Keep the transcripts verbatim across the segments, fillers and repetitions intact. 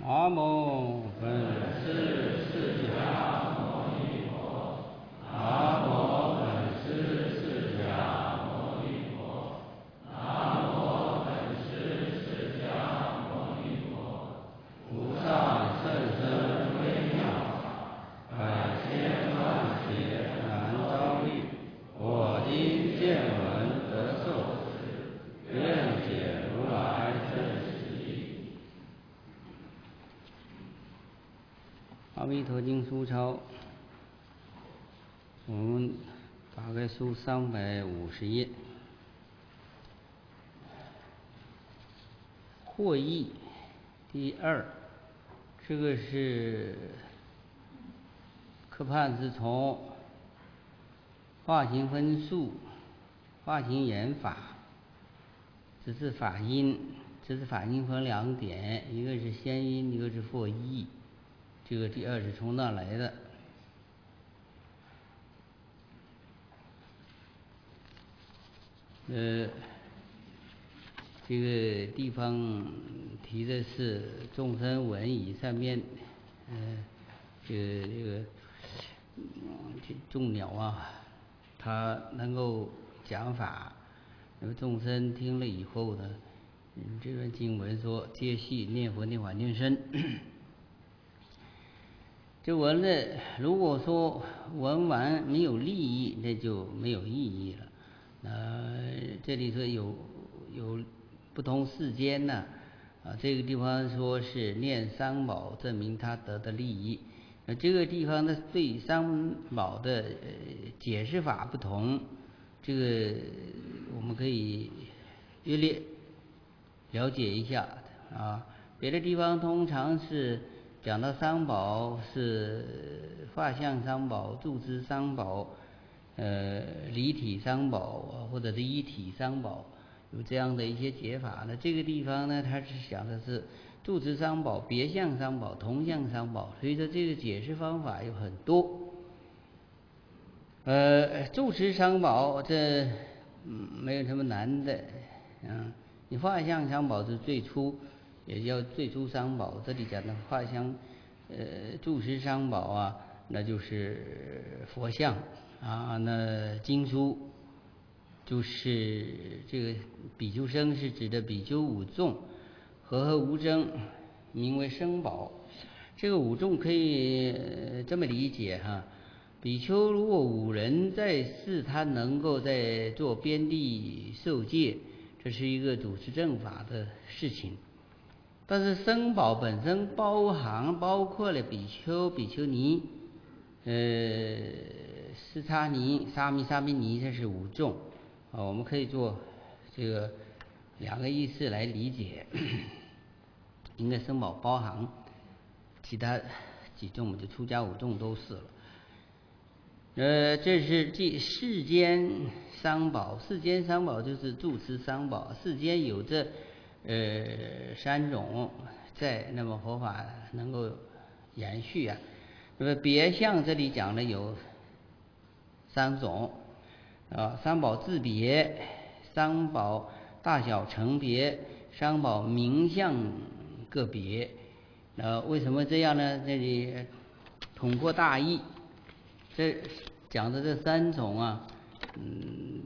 南无本师释迦牟尼佛。南无本师释迦牟尼佛。南无本师释迦牟尼佛。无上甚深微妙法，百千万劫难遭遇。我今见闻得受持，愿解如来真实义。阿弥陀经书抄，我们大概书三百五十页。获益第二，这个是科判是从化行分数、化行言法，只是法音，只是法音分两点，一个是先音，一个是获益。这个第二是从那来的。呃，这个地方提的是众生闻以上面，呃，这个这个众鸟啊，它能够讲法，那么众生听了以后呢，嗯，这段经文说皆系念佛念法念身。这闻了，如果说闻完没有利益，那就没有意义了。呃，这里说有有不同世间呢，啊，这个地方说是念三宝，证明他得的利益。那这个地方呢，对三宝的呃解释法不同，这个我们可以约略了解一下啊。别的地方通常是讲到三宝是法相三宝、住持三宝、呃离体三宝或者是一体三宝，有这样的一些解法呢。这个地方呢，它是讲的是住持三宝、别相三宝、同相三宝，所以说这个解释方法有很多。呃，住持三宝这嗯没有什么难的，嗯，你法相三宝是最初。也叫最初三宝，这里讲的法相，呃，住持三宝啊，那就是佛像啊，那经书就是这个比丘僧是指的比丘五众，和合无争，名为僧宝。这个五众可以这么理解哈，比丘如果五人在世，他能够在做边地受戒，这是一个主持正法的事情。但是僧宝本身包含包括了比丘、比丘尼、呃斯叉尼、沙弥、沙弥尼，这是五众啊，我们可以做这个两个意思来理解。应该僧宝包含其他几众，我们就出家五众都是了。呃，这是即世间三宝，世间三宝就是住持三宝，世间有这呃三种在，那么佛法能够延续啊。那么别相这里讲的有三种啊，三宝自别、三宝大小成别、三宝名相个别。呃，为什么这样呢？这里统括大意，这讲的这三种啊，嗯，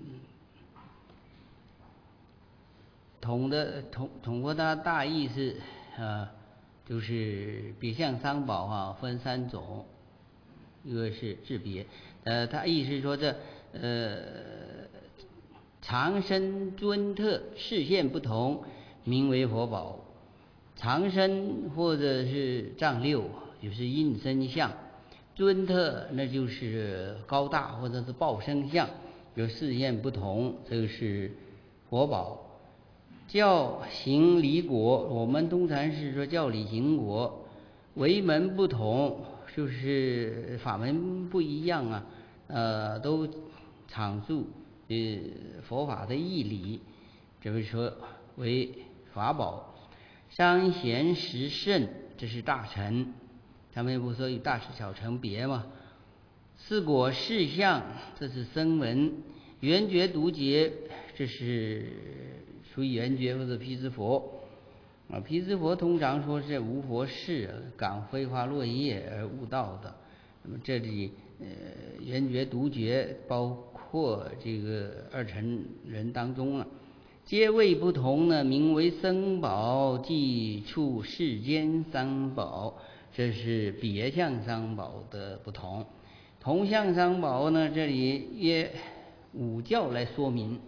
统的统统括它大意是啊，就是别相三宝啊，分三种，一个是自别，呃，它意思是说这呃长身尊特视线不同，名为佛宝。长身或者是丈六，就是应身相；尊特那就是高大或者是报身相，有视线不同，这个是佛宝。教行离果，我们通常是说教理行果，为门不同，就是法门不一样啊，呃，都阐述呃佛法的义理，就是说为法宝。三贤十圣，这是大乘，他们不说有大小乘别吗？四果四相，这是声闻；圆觉独觉，这是属于圆觉或者辟支佛。 啊，毗支佛通常说是无佛事，感飞花落叶而悟道的。那么这里呃圆觉独觉包括这个二乘人当中啊，皆谓不同呢，名为僧宝，即处世间三宝，这是别相三宝的不同。同相三宝呢，这里约五教来说明。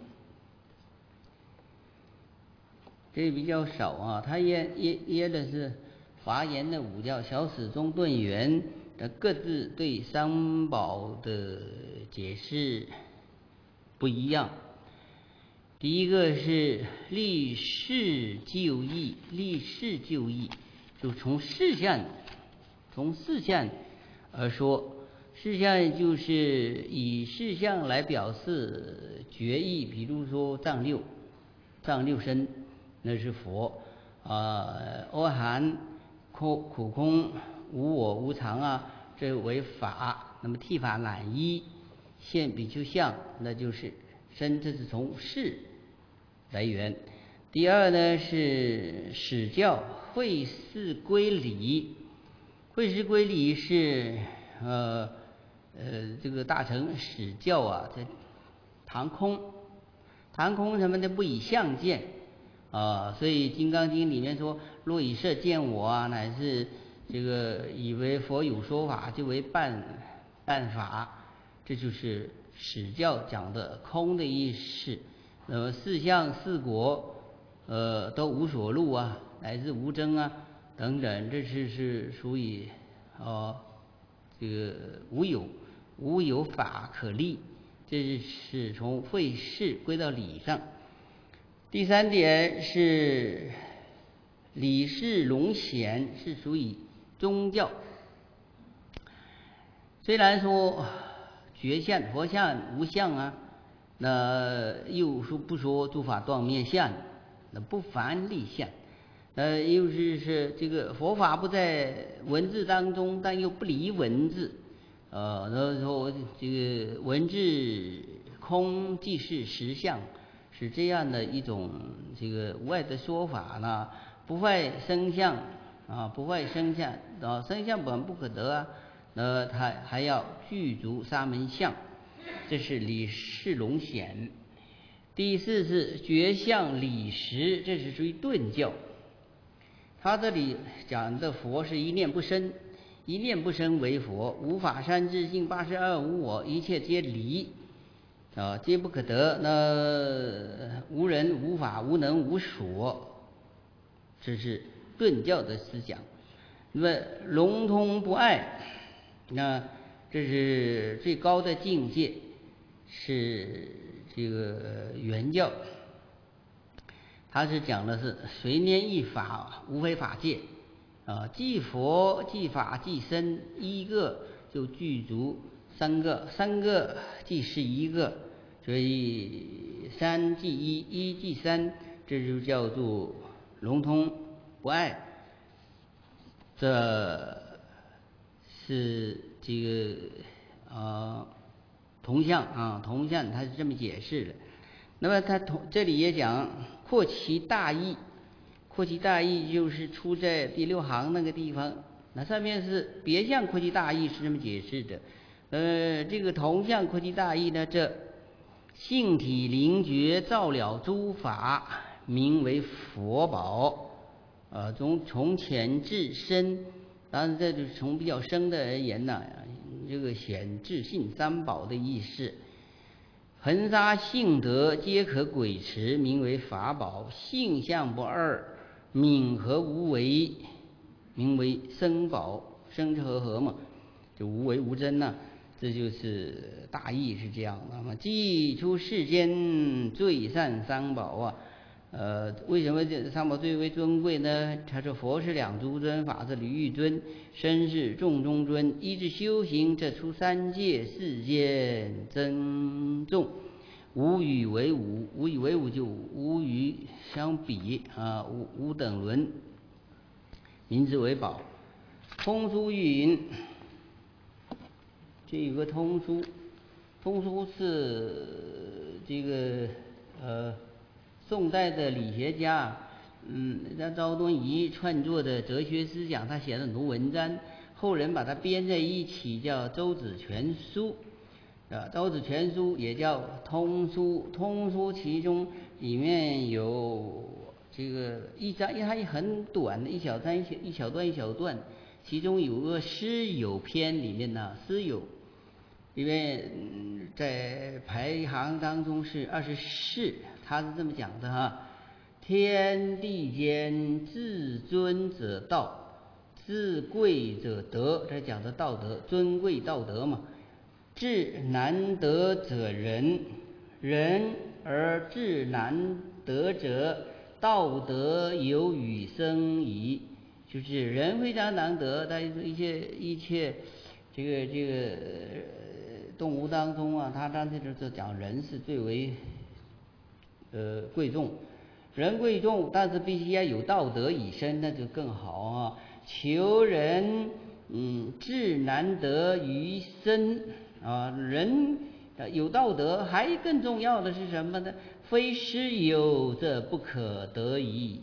这比较少啊，他约约约的是华严的五教，小始中顿圆的各自对三宝的解释不一样。第一个是立事就义，立事就义就从事项从事项而说，事项就是以事项来表示觉义，比如说藏六藏六身。那是佛啊，阿含、苦苦空、无我、无常啊，这为法。那么剃法染衣、现比丘相，那就是身，这是从事来源。第二呢是史教，会事归理，会事归理是呃呃这个大乘史教啊，在唐空，唐空什么的不以相见。啊，所以《金刚经》里面说，若以色见我啊，乃是这个以为佛有说法，就为办办法，这就是史教讲的空的意思。那么四相四果，呃，都无所入啊，乃至无争啊等等，这是是属于哦这个无有无有法可立，这是从会事归到理上。第三点是理事隆显，是属于宗教。虽然说觉相、佛相、无相啊，那又说不说诸法断灭相，那不凡立相，呃，又是是这个佛法不在文字当中，但又不离文字，呃，然后说这个文字空即是实相。是这样的一种这个无碍的说法呢，不坏生相啊，不坏生相啊，生相本不可得啊，那他还要具足沙门相，这是理事隆显。第四是觉相理实，这是属于顿教。他这里讲的佛是一念不生，一念不生为佛，无法三自性八十二无我，一切皆离。啊，皆不可得，那无人无法无能无所，这是顿教的思想。那么融通不碍，那这是最高的境界，是这个原教，他是讲的是随念一法，无非法界啊，即佛即法即身，一个就具足三个，三个即是一个，所以三即一，一即三，这就叫做融通不碍。这是这个呃同相啊，同相它是这么解释的。那么它同这里也讲扩其大义，扩其大义就是出在第六行那个地方，那上面是别相扩其大义是这么解释的。呃，这个同相扩其大义呢，这性体灵觉照了诸法，名为佛宝。呃，从从浅至深，当然这就是从比较深的而言呢，这个显智性三宝的意思。恒沙性德皆可轨持，名为法宝。性相不二，泯和无为，名为僧宝。僧和合嘛，就无为无争呢，这就是大意是这样。那么既出世间最善三宝啊，呃，为什么这三宝最为尊贵呢？他说佛是两足尊，法是离欲尊，身是众中尊。依之修行，这出三界世间珍重。无与为伍，无与为伍就无与相比啊，无无等伦，名之为宝。通书玉云，这有个通书，通书是这个呃宋代的理学家嗯，像赵敦颐创作的哲学思想，他写了很多文章，后人把它编在一起，叫《周子全书》啊，《周子全书》也叫通书，通书其中里面有这个一章，因为它很短的一小章一小一小段一小段，其中有个诗友篇里面呢，诗友因为在排行当中是二十四，他是这么讲的哈。天地间至尊者道，至贵者德，这讲的道德，尊贵道德嘛。至难得者仁，仁而至难得者，道德有与生矣。就是人非常难得，但是一切一切这个这个动物当中啊，他当时就讲人是最为呃贵重。人贵重，但是必须要有道德以身，那就更好啊！求人，嗯，至难得于身啊！人有道德，还更重要的是什么呢？非师友，这不可得矣。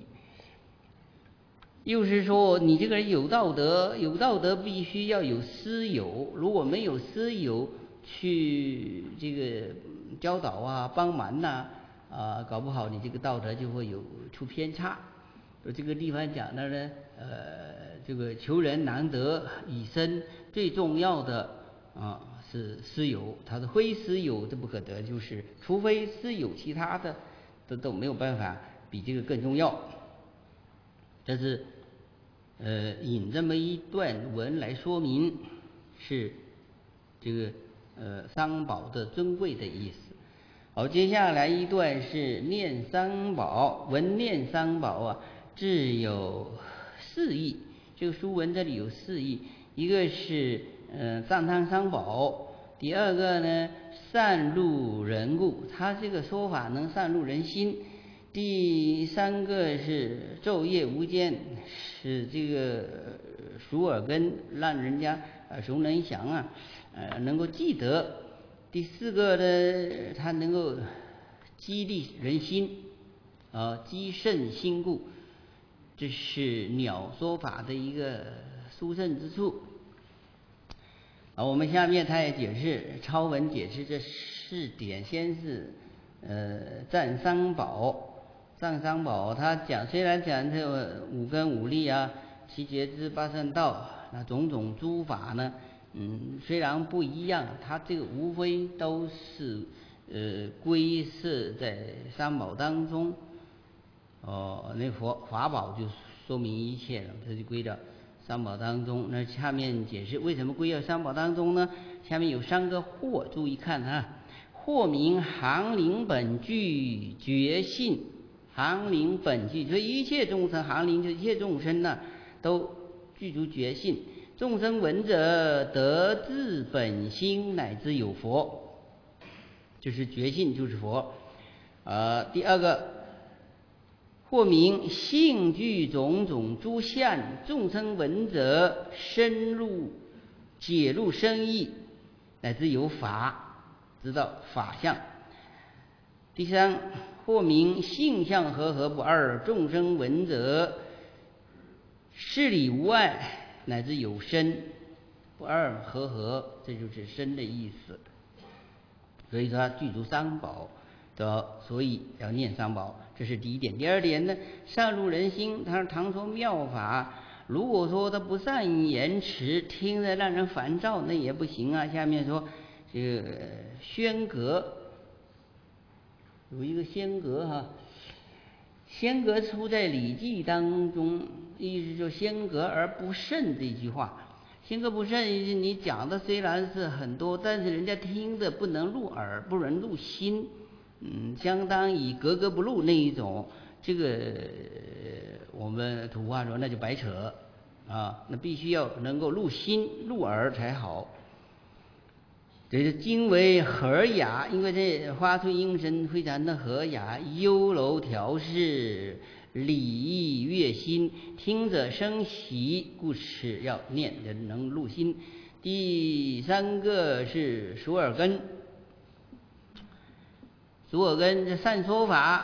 又是说，你这个人有道德，有道德必须要有师友，如果没有师友去这个教导啊、帮忙呐、啊。啊，搞不好你这个道德就会有出偏差。说这个地方讲的呢，呃，这个求人难得以身，最重要的啊是师友，他的非师友这不可得，就是除非师友，其他的都都没有办法比这个更重要。这是呃引这么一段文来说明是这个呃三宝的尊贵的意思。好，接下来一段是念三宝，文念三宝啊，自有四义。这个书文这里有四义，一个是呃赞叹三宝，第二个呢善入人故，他这个说法能善入人心。第三个是昼夜无间，是这个熟耳根，让人家耳熟能详啊，呃能够记得。第四个呢，它能够激励人心，啊，激胜心故，这是鸟说法的一个殊胜之处。啊，我们下面他也解释抄文解释这四点，先是呃赞三宝，赞三宝，他讲虽然讲这个五根五力啊，七觉支八圣道，那种种诸法呢。嗯，虽然不一样，它这个无非都是呃归摄在三宝当中。哦，那佛法宝就说明一切了，它就归到三宝当中。那下面解释为什么归到三宝当中呢？下面有三个惑，注意看啊。惑名行灵本具觉性，行灵本具，所以一切众生，行灵就一切众生呢、啊，都具足觉性。众生闻者得自本心，乃至有佛，就是觉性，就是佛。呃，第二个，或名性具种种诸相，众生闻者深入解入深意，乃至有法，知道法相。第三，或名性相和合不二，众生闻者事理无碍。乃至有身不二和合，这就是身的意思。所以说他具足三宝的，所以要念三宝，这是第一点。第二点呢，善入人心。他常说妙法，如果说他不善言辞，听着让人烦躁，那也不行啊。下面说这个宣格，有一个宣格哈、啊。先格出在《礼记》当中，意思就先格而不慎这句话。先格不慎，你讲的虽然是很多，但是人家听的不能入耳，不能入心，嗯，相当于格格不入那一种。这个我们土话说，那就白扯啊！那必须要能够入心、入耳才好。这是经为和雅，因为这发出音声非常的和雅，优柔调适，礼义悦心，听者生喜，故此要念，能入心。第三个是熟耳根，熟耳根这善说法，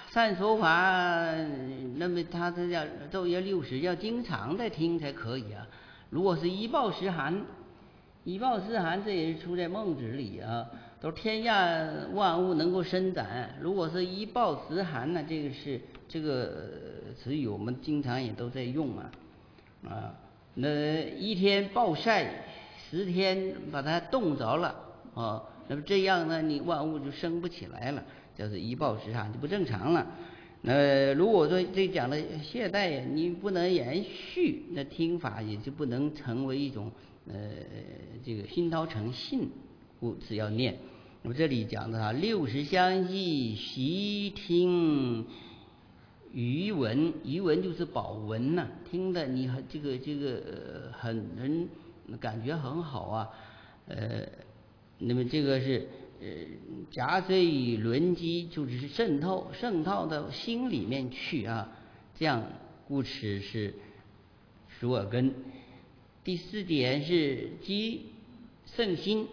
善说法，那么他这要昼夜六时要经常的听才可以啊。如果是一报十寒，一报十寒这也是出在孟子里啊，都天下万物能够伸展。如果是一报十寒呢，这个是这个词语我们经常也都在用啊啊。那一天暴晒，十天把它冻着了啊，那么这样呢，你万物就生不起来了。就是一报十寒就不正常了。那如果说这讲的懈怠，你不能延续，那听法也就不能成为一种呃这个熏陶成性，故此要念。那么这里讲的哈，六时相继，习听余闻，余闻就是宝闻呐、啊，听的你很这个这个、呃、很人感觉很好啊，呃，那么这个是。呃，夹随轮机就是渗透渗透到心里面去啊，这样故此是属耳根。第四点是积圣心，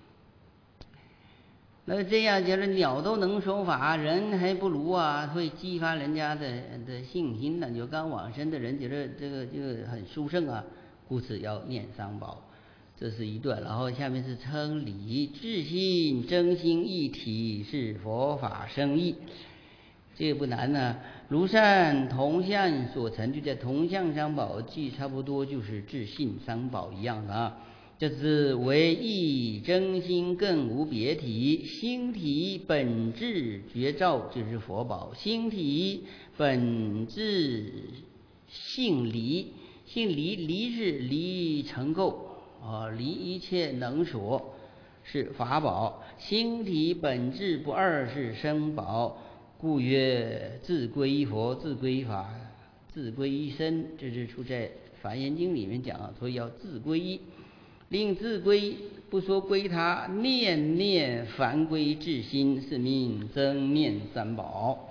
那这样觉得鸟都能说法，人还不如啊，会激发人家的的信心呢。有刚往生的人觉得这个这个很殊胜啊，故此要念三宝。这是一段，然后下面是称理，自信真心一体是佛法生意，这个不难呢、啊。如善同相所成就，在同相三宝记差不多就是自信三宝一样的啊。这是唯一真心更无别体，心体本质觉照就是佛宝，心体本质性离，性离离是离成垢。啊，离一切能所是法宝，心体本质不二是身宝，故曰自归佛，自归法，自归一身。这是出在《华严经》里面讲啊，所以要自归一，令自归不说归他，念念凡归至心，是名真念三宝。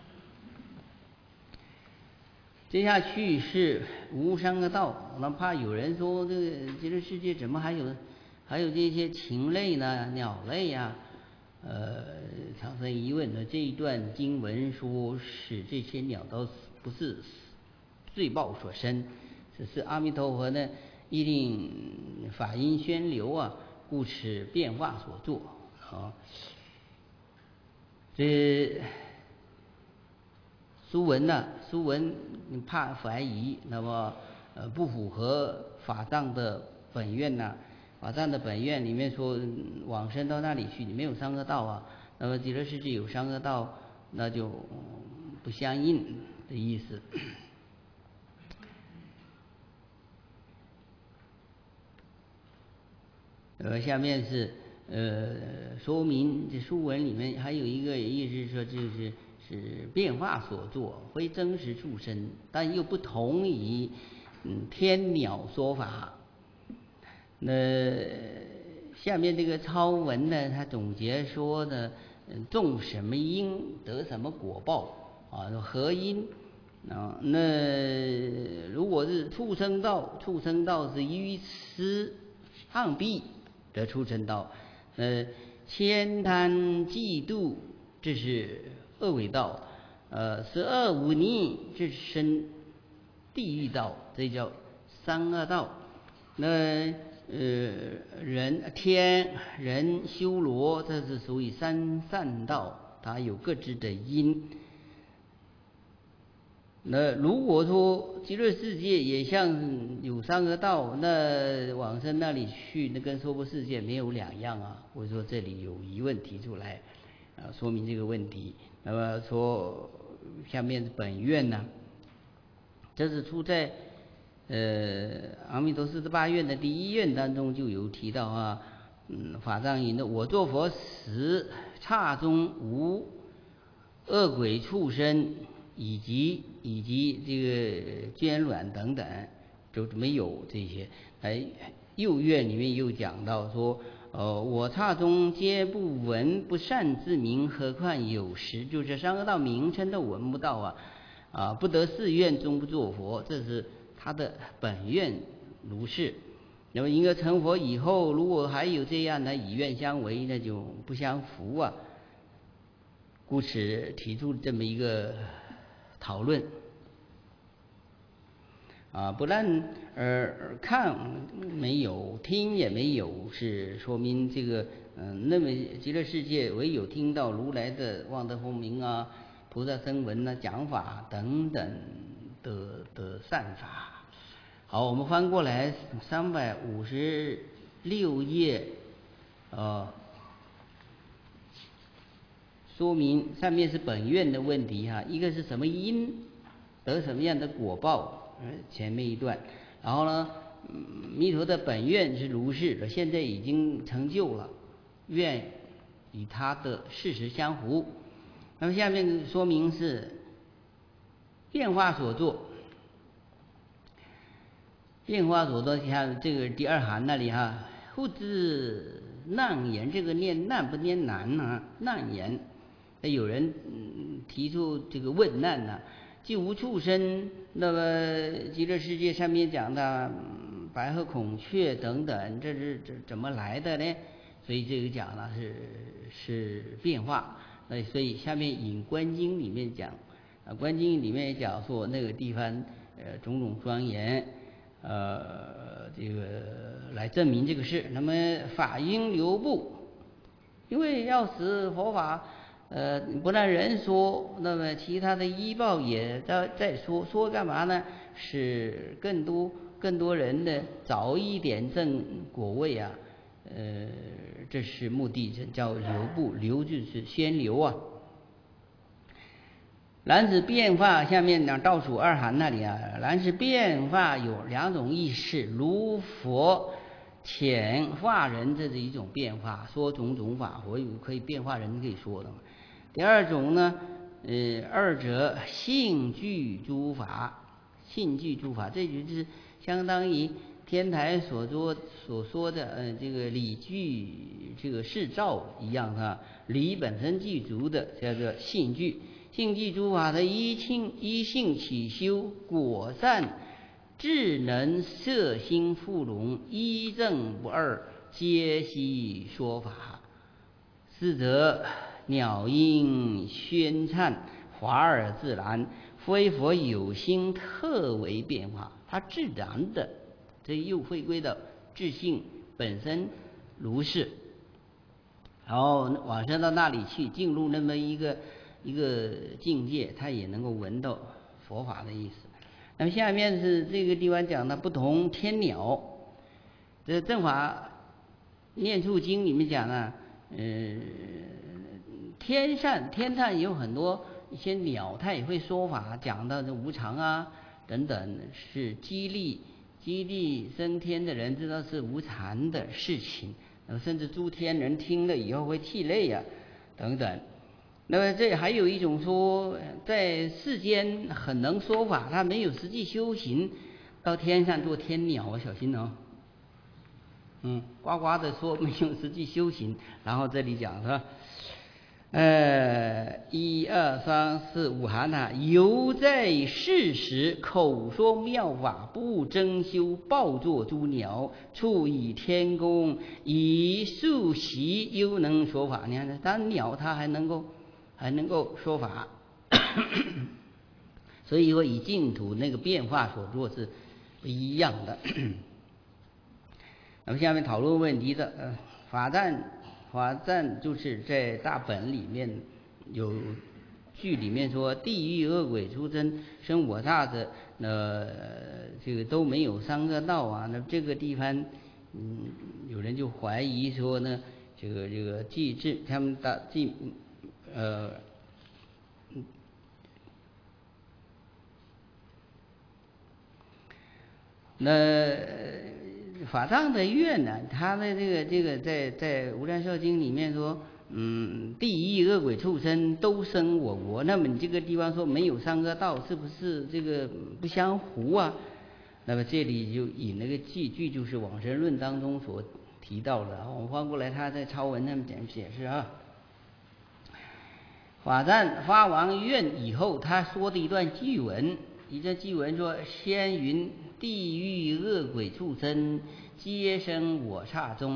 接下去是无上的道，哪怕有人说这个这个世界怎么还有还有这些禽类呢、鸟类呀、啊？呃，产生疑问的这一段经文说是这些鸟都不是罪报所生，只是阿弥陀佛呢一定法音宣流啊，故此变化所作啊。这书文呢、啊，书文怕怀疑，那么呃不符合法藏的本愿呐、啊。法藏的本愿里面说往生到那里去，你没有三恶道啊。那么极乐世界有三恶道，那就不相应的意思。呃，下面是呃说明这书文里面还有一个意思是说就是。是变化所作，非真实畜生，但又不同于嗯天鸟说法。那下面这个超文呢，他总结说呢，种什么因得什么果报啊，合因啊。那如果是畜生道，畜生道是愚痴暗蔽得畜生道，呃，悭贪嫉妒这是恶鬼道，呃，十恶五逆这生地狱道，这叫三恶道。那呃人天人修罗，这是属于三善道，它有各自的因。那如果说极乐世界也像有三恶道，那往生那里去，那跟娑婆世界没有两样啊。或者说这里有疑问提出来，啊，说明这个问题。那么说下面是本愿呢、啊，这是出在呃阿弥陀四十八愿的第一愿当中就有提到啊，嗯，法藏云的我作佛时，刹中无恶鬼畜生以及以及这个捐卵等等，就没有这些。哎，右愿里面又讲到说。呃，我刹中皆不闻不善之名，何况有时？就是三恶道名称都闻不到啊！啊，不得誓愿终不作佛，这是他的本愿如是。那么，应该成佛以后，如果还有这样的以愿相违，那就不相符啊。 故此提出这么一个讨论。啊，不但呃看没有，听也没有，是说明这个嗯、呃，那么极乐世界唯有听到如来的望得风明啊、菩萨声闻啊、讲法等等的的善法。好，我们翻过来三百五十六页，呃，说明上面是本愿的问题哈，一个是什么因得什么样的果报。前面一段，然后呢，弥陀的本愿是如是，现在已经成就了，愿与他的事实相符。那么下面说明是变化所作，变化所作，像这个第二行那里哈，复知难言，这个念难不念难呢？难言，有人提出这个问难呢、啊。既无畜生，那么极乐世界上面讲的白鹤、孔雀等等，这是这怎么来的呢？所以这个讲呢是是变化。那所以下面引《观经》里面讲，啊，《观经》里面也讲说那个地方呃种种庄严，呃这个来证明这个事。那么法应流布，因为要使佛法。呃，不但人说，那么其他的医报也在在说，说干嘛呢？使更多更多人的早一点证果位啊，呃，这是目的，叫流布，流就是先流啊。然此变化，下面讲倒数二行那里啊，然此变化有两种意思，如佛遣化人，这是一种变化，说种种法，佛有可以变化人可以说的嘛。第二种呢，呃，二者性具诸法，性具诸法，这就是相当于天台所说所说的，呃，这个理具这个事照一样啊，理本身具足的叫做性具。性具诸法的依性依性起修，果善智能摄心富容，一正不二，皆悉说法。是则鸟音喧颤，华而自然，非佛有心特为变化，它自然的，这又回归到自性本身如是。然后往生到那里去，进入那么一个一个境界，他也能够闻到佛法的意思。那么下面是这个地方讲的不同天鸟，这正法念处经里面讲呢，呃，天上天上有很多一些鸟，它也会说法，讲到这无常啊等等，是激励激励升天的人知道是无常的事情，甚至诸天人听了以后会涕泪啊等等。那么这还有一种说，在世间很能说法，他没有实际修行，到天上做天鸟，小心哦。嗯，呱呱的说没有实际修行，然后这里讲说，呃，一二三四五行啊，犹在世时口说妙法，不争修，报作诸鸟，处以天宫，以数习，犹能说法。你看，当鸟它还能够还能够说法，所以说以净土那个变化所做是不一样的。那么下面讨论问题的，呃，法赞，法赞就是在大本里面有句里面说，地狱恶鬼出生生我刹者，呃，这个都没有三个道啊。那这个地方，嗯，有人就怀疑说呢，这个这个既智他们大既，呃，那。法藏的愿呢，他的这个这个在在无量寿经里面说，嗯，地狱恶鬼畜生都生我国。那么你这个地方说没有三个道，是不是这个不相符啊？那么这里就引那个句句，就是往生论当中所提到的。我们翻过来，他在超文上点解释啊。法藏发完愿以后，他说的一段句文，一段句文说：先云。地狱恶鬼畜生，皆生我刹中。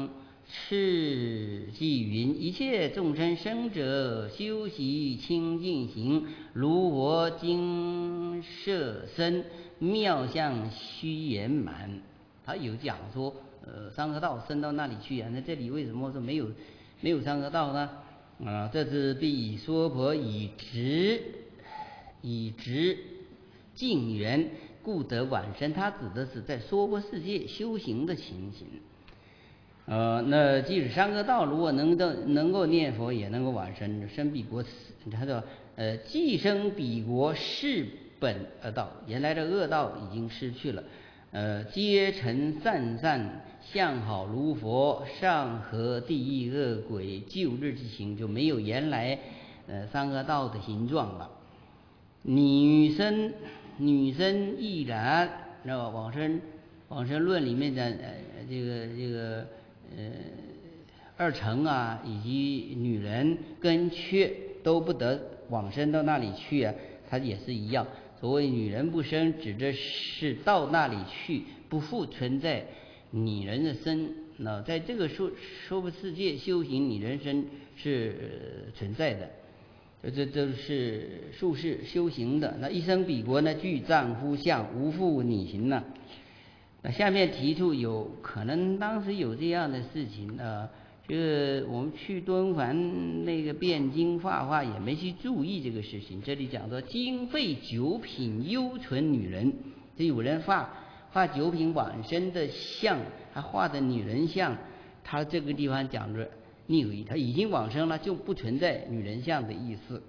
次记云：一切众生生者，修习清净行，如我精舍身，妙相须圆满。他有讲说，呃，山河道升到那里去啊？那这里为什么说没有没有山河道呢？啊，这是必娑婆以直以直净缘，故得往生。他指的是在娑婆世界修行的情形。呃，那即使山河道如果能够能够念佛，也能够往生，生彼国。他说，呃，既生彼国，是本恶道，原来的恶道已经失去了。呃，皆成善善，相好如佛，上合地狱恶鬼，旧日之行，就没有原来呃山河道的形状了。女生女生亦然。那么往生往生论里面的呃这个这个呃二乘啊，以及女人跟缺都不得往生到那里去啊，它也是一样。所谓女人不生，指的是到那里去不复存在女人的身。那在这个娑娑婆世界修行，女人身是、呃、存在的。这都是术士修行的。那一生彼国呢，具丈夫相，无复女形呢。那下面提出有可能当时有这样的事情啊，这个我们去敦煌那个辩经画画也没去注意这个事情。这里讲到经费九品幽存女人，就有人画画九品往生的像，还画的女人像，他这个地方讲着逆为，他已经往生了，就不存在女人像的意思。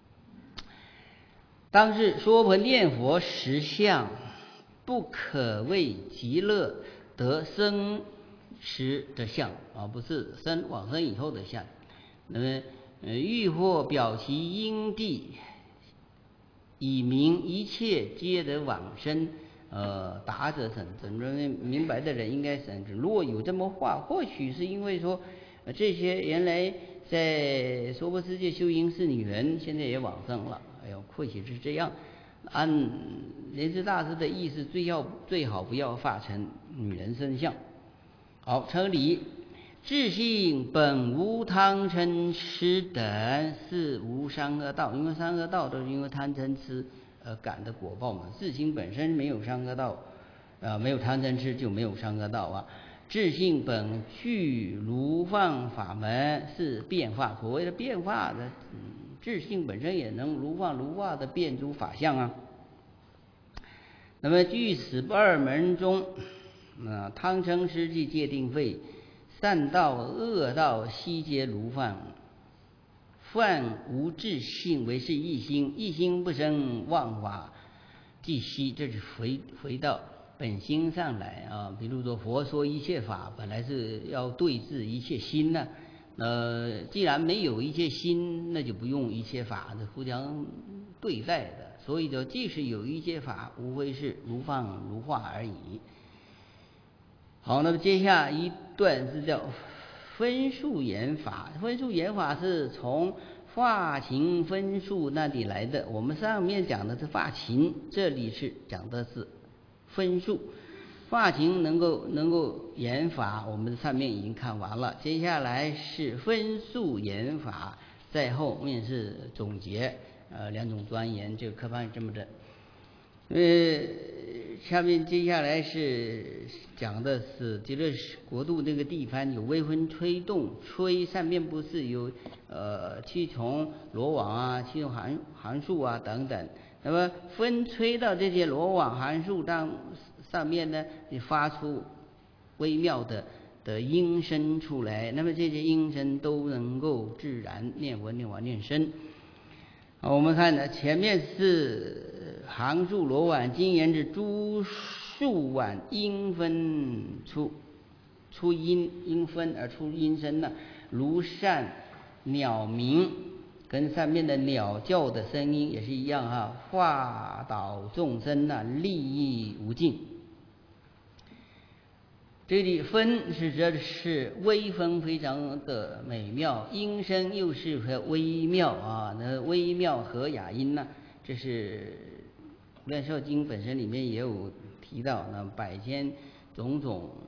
当是娑婆念佛实相，不可谓极乐得生时的相，而不是生往生以后的相。那么，呃，欲或表其因地，以明一切皆得往生。呃，达者审知，明白的人应该审知。如果有这么画，或许是因为说，呃、这些原来在娑婆世界修行是女人，现在也往生了。哎呦，或许是这样。按莲池大师的意思，最要最好不要画成女人身像。好，称理自性本无贪嗔痴等，是无山河道。因为山河道都是因为贪嗔痴呃感的果报嘛。自性本身没有山河道，呃，没有贪嗔痴就没有山河道啊。自性本具如幻法门，是变化。所谓的变化的，嗯，自性本身也能如幻如化的变诸法相啊。那么据此不二门中，啊，汤称失即界定废，善道恶道悉皆如幻，幻无自性，为是一心，一心不生，万法即息。这是回回到本心上来啊。比如说佛说一切法本来是要对治一切心呢，呃，既然没有一切心，那就不用一切法，是互相对待的。所以说，即使有一切法，无非是如幻如化而已。好，那么接下一段是叫分数言法。分数言法是从化情分数那里来的。我们上面讲的是化情，这里是讲的是分数。化情能够能够言法，我们上面已经看完了。接下来是分数言法，在后面是总结，呃，两种专言。这个课本是这么的。呃，下面接下来是讲的是极乐国度那个地方有微风吹动，吹上面不是有呃七重罗网啊、七重函函数啊等等。那么风吹到这些罗网函数上上面呢，你发出微妙的的音声出来。那么这些音声都能够自然念佛、念法、念身。我们看呢，前面是行数罗网，今言之诸数网音分出出音音分而出音声呢，如善鸟鸣，跟上面的鸟叫的声音也是一样哈，化导众生呢，利益无尽。这里分是指的是微风非常的美妙，音声又是和微妙啊，那微妙和雅音呢，这是《无量寿经》本身里面也有提到，那百千种种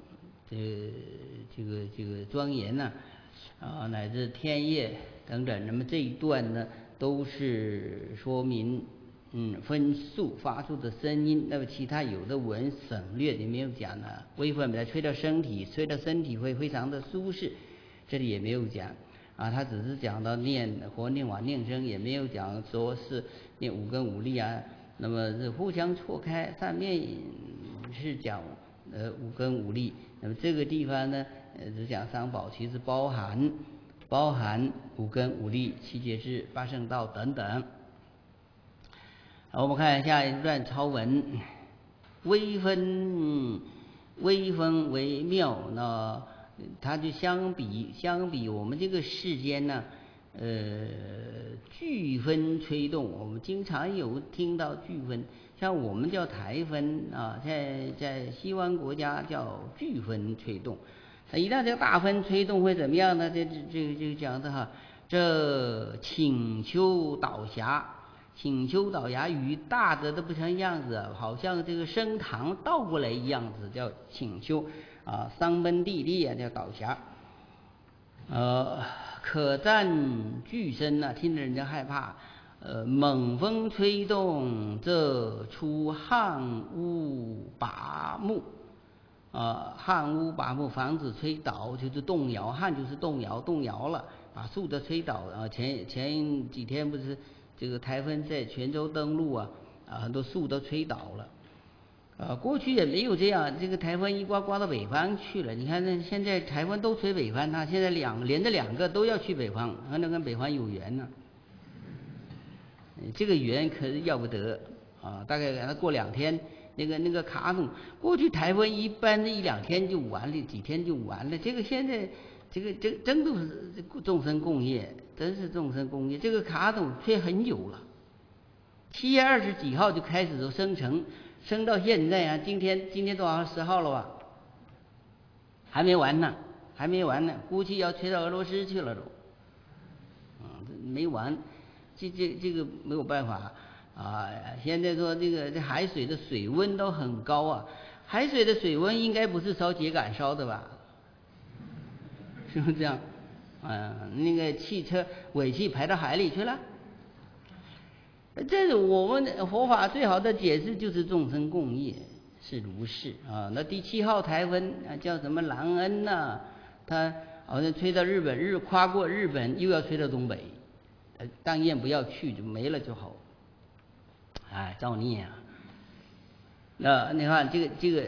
这这个这个庄严呐、啊，啊乃至天乐等等，那么这一段呢都是说明嗯分数发出的声音。那么其他有的文省略也没有讲呢，微分把它吹到身体，吹到身体会非常的舒适，这里也没有讲啊，他只是讲到念活念法念声，也没有讲说是念五根五力啊。那么是互相错开，上面是讲呃五根五力，那么这个地方呢，呃只讲三宝，其实包含包含五根五力、七节制、八圣道等等。好，我们看下一段抄文，微分微分为妙呢，它就相比相比我们这个世间呢。呃，聚分吹动，我们经常有听到聚分，像我们叫台分啊，在在西方国家叫聚分吹动。那一旦这个大分吹动会怎么样呢？这这这个这个讲的哈，这请求倒霞，请求倒霞，雨大的都不成样子，好像这个升堂倒过来一样子，叫请求啊，丧奔地利啊，叫倒霞，呃。可战巨声啊，听着人家害怕。呃，猛风吹动，这出旱屋拔木。啊、呃，旱屋拔木，房子吹倒就是动摇，旱就是动摇，动摇了，把树都吹倒。啊，前前几天不是这个台风在泉州登陆啊，啊，很多树都吹倒了。啊，过去也没有这样，这个台风一刮刮到北方去了。你看那现在台风都吹北方，它现在两连着两个都要去北方，可能跟北方有缘呢、啊。这个缘可是要不得啊！大概给它过两天，那个那个卡努，过去台风一般一两天就完了，几天就完了。这个现在这个这真都是众生共业，真是众生共业。这个卡努吹很久了，七月二十几号就开始都生成。升到现在啊，今天今天多少号？十号了吧？还没完呢，还没完呢，估计要吹到俄罗斯去了都。嗯，没完，这这这个没有办法啊。现在说这个这海水的水温都很高啊，海水的水温应该不是烧秸秆烧的吧？是不是这样？嗯，那个汽车尾气排到海里去了。这是我们佛法最好的解释，就是众生共业是如是啊。那第七号台风啊，叫什么朗恩呐、啊？它好像吹到日本，日跨过日本，又要吹到东北。呃，但愿不要去，就没了就好。哎，造孽啊！那你看这个这个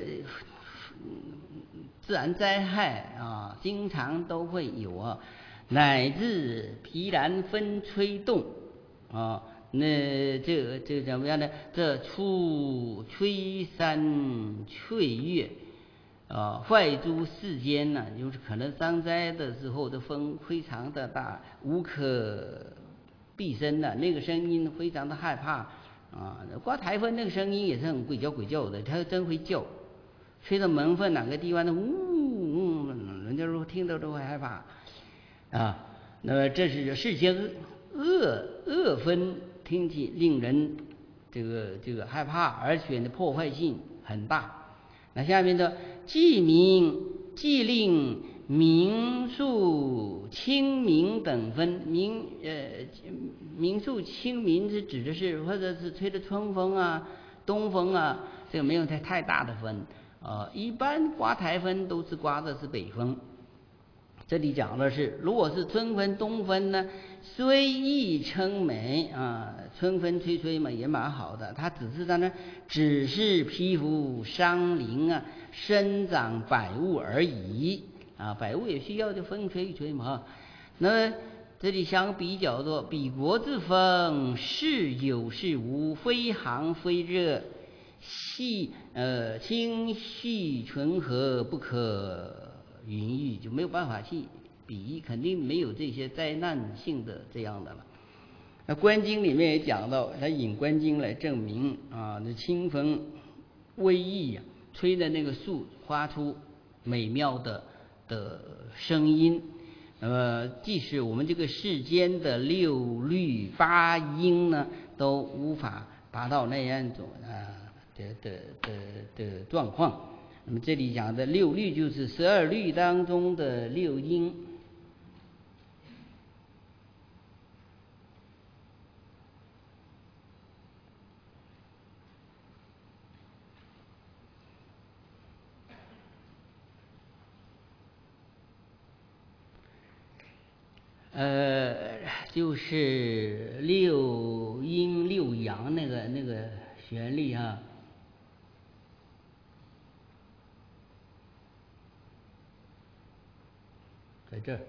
自然灾害啊，经常都会有啊，乃至毗蓝分吹动啊。那这个这个怎么样呢？这出吹山翠月，啊，坏诸世间呢、啊，就是可能伤灾的时候的风非常的大，无可避身的，那个声音非常的害怕啊。刮台风那个声音也是很鬼叫鬼叫的，它真会叫，吹到门缝哪个地方呢？呜呜，人家说听到都会害怕啊。那么这是世间恶恶分。听起令人这个这个害怕，而且呢破坏性很大。那下面的既明既令明数清明等分，明呃明数清明是指的是或者是吹的春风啊、东风啊，这个没有太太大的风啊、呃。一般刮台风都是刮的是北风。这里讲的是，如果是春分、东风呢，虽亦称美啊，春风吹吹嘛也蛮好的，它只是在那只是披拂山林啊，生长百物而已啊，百物也需要就风吹一吹嘛。那这里相比较说，彼国之风是有是无，非寒非热，细呃清细纯和，不可云喻，就没有办法去比喻，肯定没有这些灾难性的这样的了。那《观经》里面也讲到，他引《观经》来证明啊，那清风微异呀、啊，吹的那个树发出美妙的的声音。那么，即使我们这个世间的六律八音呢，都无法达到那样一种啊的的的的状况。 那么这里讲的六律就是十二律当中的六音。呃，就是六阴六阳那个那个旋律啊。在这儿，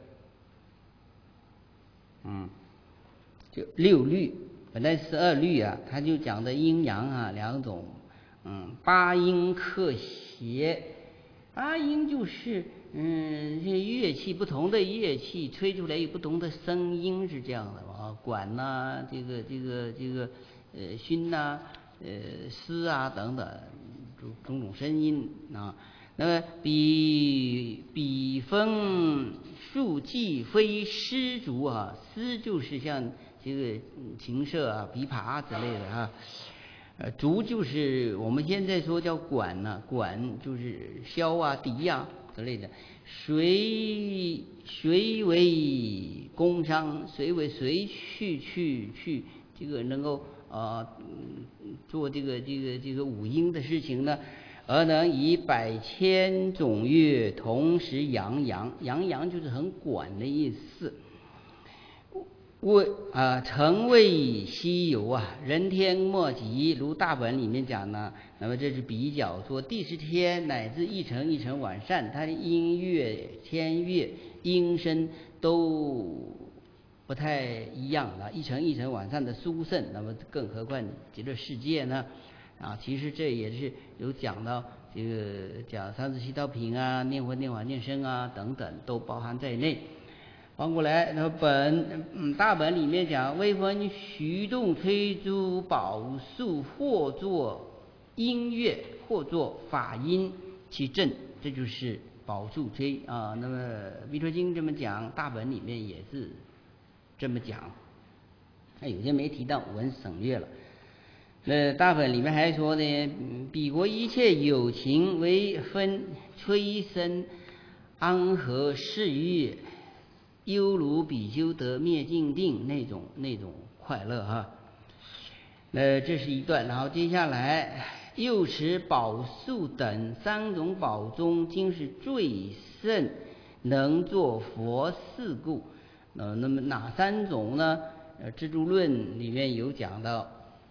嗯，就六律，本来十二律啊，它就讲的阴阳啊两种，嗯，八音克谐，八音就是嗯，这乐器不同的乐器吹出来有不同的声音是这样的啊，管呐、啊，这个这个这个呃埙呐、呃丝啊等等种种种声音啊。那么比比风数季非丝竹啊，丝就是像这个琴瑟啊、琵琶之类的啊。呃，竹就是我们现在说叫管呢、啊，管就是箫啊、笛啊之类的。谁谁为工商？谁为谁去去去这个能够啊、呃、做这个这个这个五音的事情呢？而能以百千种乐同时扬扬，扬扬就是很管的意思。为啊，诚谓稀有啊，人天莫及。如大本里面讲呢，那么这是比较说第十天乃至一层一层完善，它的音乐、天乐、音声都不太一样了，一层一层完善的殊胜。那么更何况极乐世界呢？啊，其实这也是有讲到这个讲三十七道品啊、念佛、念法、念僧啊等等，都包含在内。翻过来，那本嗯大本里面讲，微分徐动吹珠宝树，或作音乐，或作法音，其正，这就是宝树吹啊。那么《弥陀经》这么讲，大本里面也是这么讲。那有些没提到，我们省略了。那大本里面还说呢，彼国一切有情为分吹笙安和是乐，犹如比丘得灭尽定那种那种快乐哈。那这是一段，然后接下来又持宝树等三种宝中，今是最胜，能作佛事故。呃，那么哪三种呢？呃，《蜘蛛论》里面有讲到。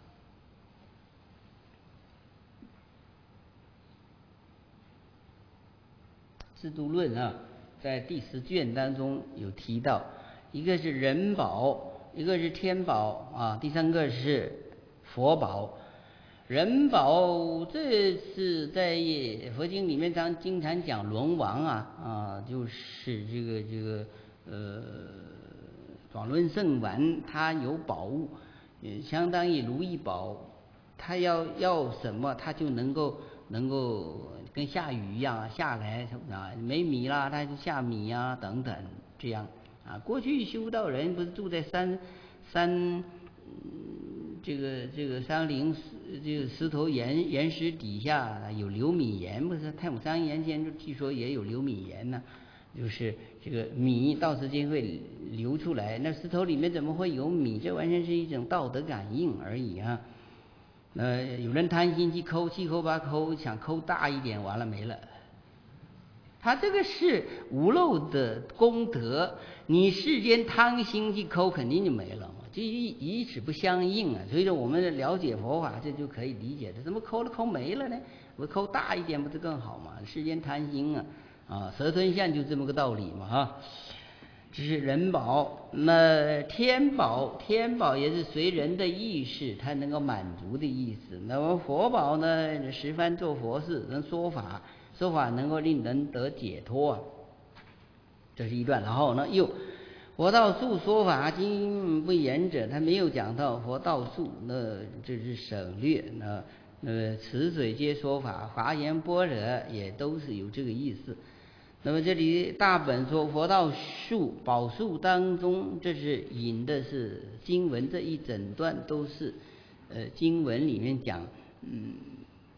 制度论啊，在第十卷当中有提到，一个是人宝，一个是天宝啊，第三个是佛宝。人宝这是在佛经里面常经常讲轮王啊啊，就是这个这个呃转轮圣王，他有宝物，也相当于如意宝，他要要什么，他就能够能够跟下雨一样下来啊，没米啦，他就下米啊等等这样啊。过去修道人不是住在山山。这个这个山林这个石头岩岩石底下有流米岩，不是太姥山岩间就据说也有流米岩呢，就是这个米到时间会流出来，那石头里面怎么会有米？这完全是一种道德感应而已啊。呃，有人贪心去抠，七抠八抠，想抠大一点，完了没了。他这个是无漏的功德，你世间贪心去抠，肯定就没了嘛。就以以此不相应啊，所以说我们了解佛法，这就可以理解的。怎么抠了抠没了呢？我抠大一点不是更好吗？世间贪心啊，啊，蛇吞象就这么个道理嘛哈。这是人宝，那天宝，天宝也是随人的意识，它能够满足的意思。那么佛宝呢，十番做佛事，能说法，说法能够令人得解脱啊。这是一段，然后呢又。佛道术说法经不言者，他没有讲到佛道术，那这是省略。那呃，此水皆说法，华严般若也都是有这个意思。那么这里大本说佛道术宝术当中，这是引的是经文，这一整段都是呃经文里面讲，嗯，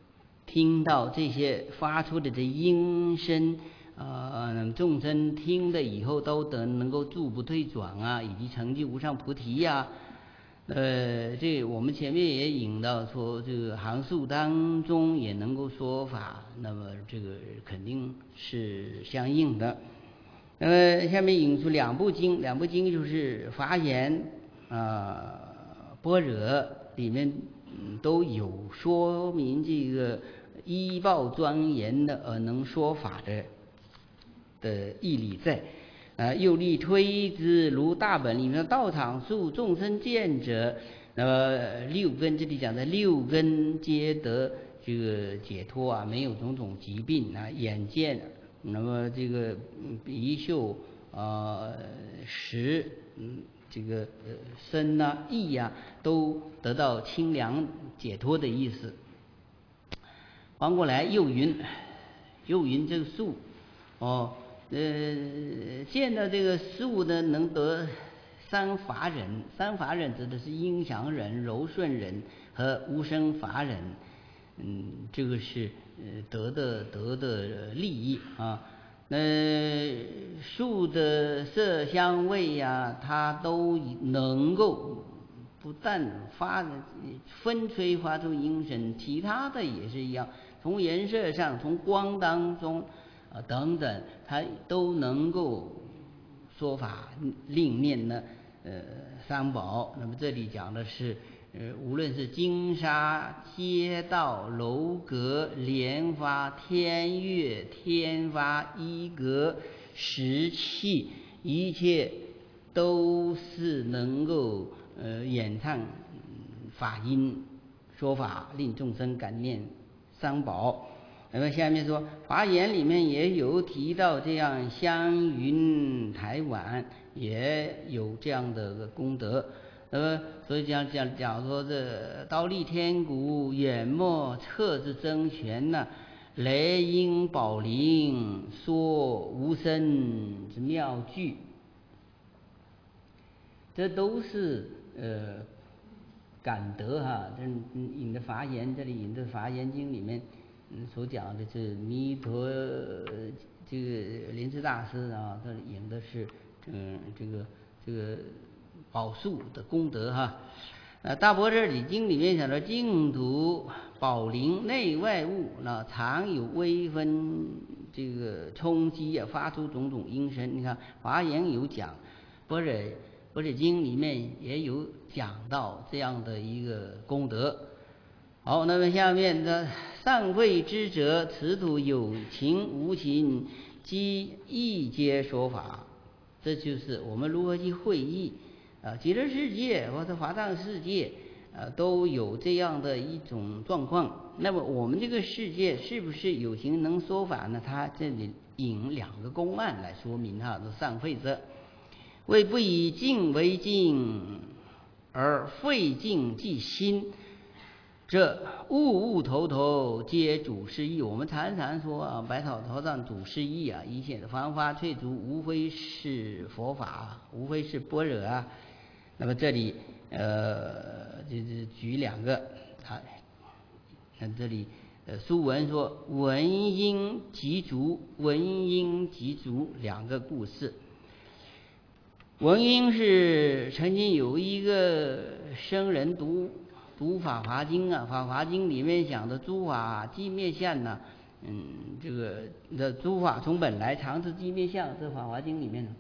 听到这些发出的这音声，呃，众生听了以后都得能够住不退转啊，以及成就无上菩提呀、啊。呃，这我们前面也引到说，这个行数当中也能够说法，那么这个肯定是相应的。那么下面引出两部经，两部经就是《华严》啊、呃《般若》里面、嗯、都有说明这个依报庄严的而能说法的的义理在。呃，又力推之，如大本里面的道场数众生见者，那么六根这里讲的六根皆得这个解脱啊，没有种种疾病啊，眼见，那么这个鼻嗅啊、识，嗯，这个呃身啊、意啊，都得到清凉解脱的意思。翻过来又云，又云这个数，哦。呃，见到这个树呢，能得三法忍，三法忍指的是音响忍、柔顺忍和无生法忍。嗯，这个是呃得的得的利益啊。那树的色香味呀、啊，它都能够不但发分吹发出音声，其他的也是一样，从颜色上，从光当中。啊，等等，它都能够说法令念呢，呃，三宝。那么这里讲的是，呃，无论是金沙、街道、楼阁、莲花、天乐、天发、衣阁、石器，一切都是能够呃演唱法音，说法令众生感念三宝。那么下面说，《华严》里面也有提到这样香云台碗也有这样的功德。那么所以讲讲讲说这刀立天鼓，远莫测之真玄呐，雷音宝铃，说无声之妙句，这都是呃感得哈。这引的《华严》，这里引的《华严经》里面。嗯，所讲的是弥陀这个莲池大师啊，他引的是嗯这个这个宝树的功德哈。呃，大般若经里面讲的净土宝铃内外物，那常有微分这个冲击啊，发出种种音声。你看华严有讲，般若般若经里面也有讲到这样的一个功德。好，那么下面的上会之者，此土有情无情，即一皆说法。这就是我们如何去会意啊，极乐世界或者华藏世界啊，都有这样的一种状况。那么我们这个世界是不是有情能说法呢？它这里引两个公案来说明哈，这上会者，为不以静为静，而废静即心。这物物头头皆主事意，我们常常说啊，白草头上主事意啊，一切的凡花翠竹，无非是佛法，无非是般若啊。那么这里呃，就是举两个，他看这里呃，书文说文音及足，文音及足两个故事。文音是曾经有一个僧人读。读《法华经》啊，《法华经》里面讲的诸法寂灭相呢，嗯，这个的诸法从本来常是寂灭相，这《法华经》里面呢，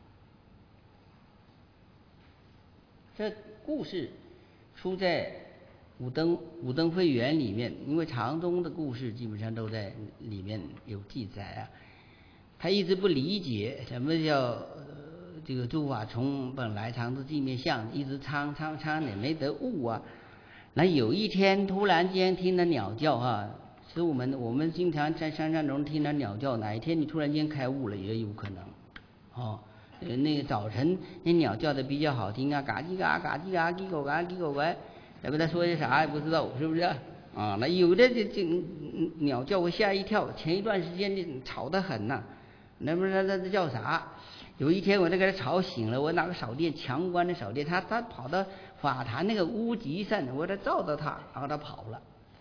这故事出在五灯五灯会元里面，因为禅宗的故事基本上都在里面有记载啊。他一直不理解什么叫、呃、这个诸法从本来常是寂灭相，一直参参参也没得悟啊。那有一天突然间听了鸟叫哈，所以我们我们经常在山上中听了鸟叫，哪一天你突然间开悟了也有可能，哦，呃那个早晨那鸟叫的比较好听啊，嘎叽嘎嘎叽嘎叽狗嘎叽狗乖，要不他说些啥也不知道，是不是啊？啊，那有的这这鸟叫我吓一跳，前一段时间你吵得很呐、啊，那不是那这叫啥？有一天我就给他吵醒了，我拿个扫电强关的扫电，他他跑到法坛那个屋脊上，我再照到他，然后他跑了。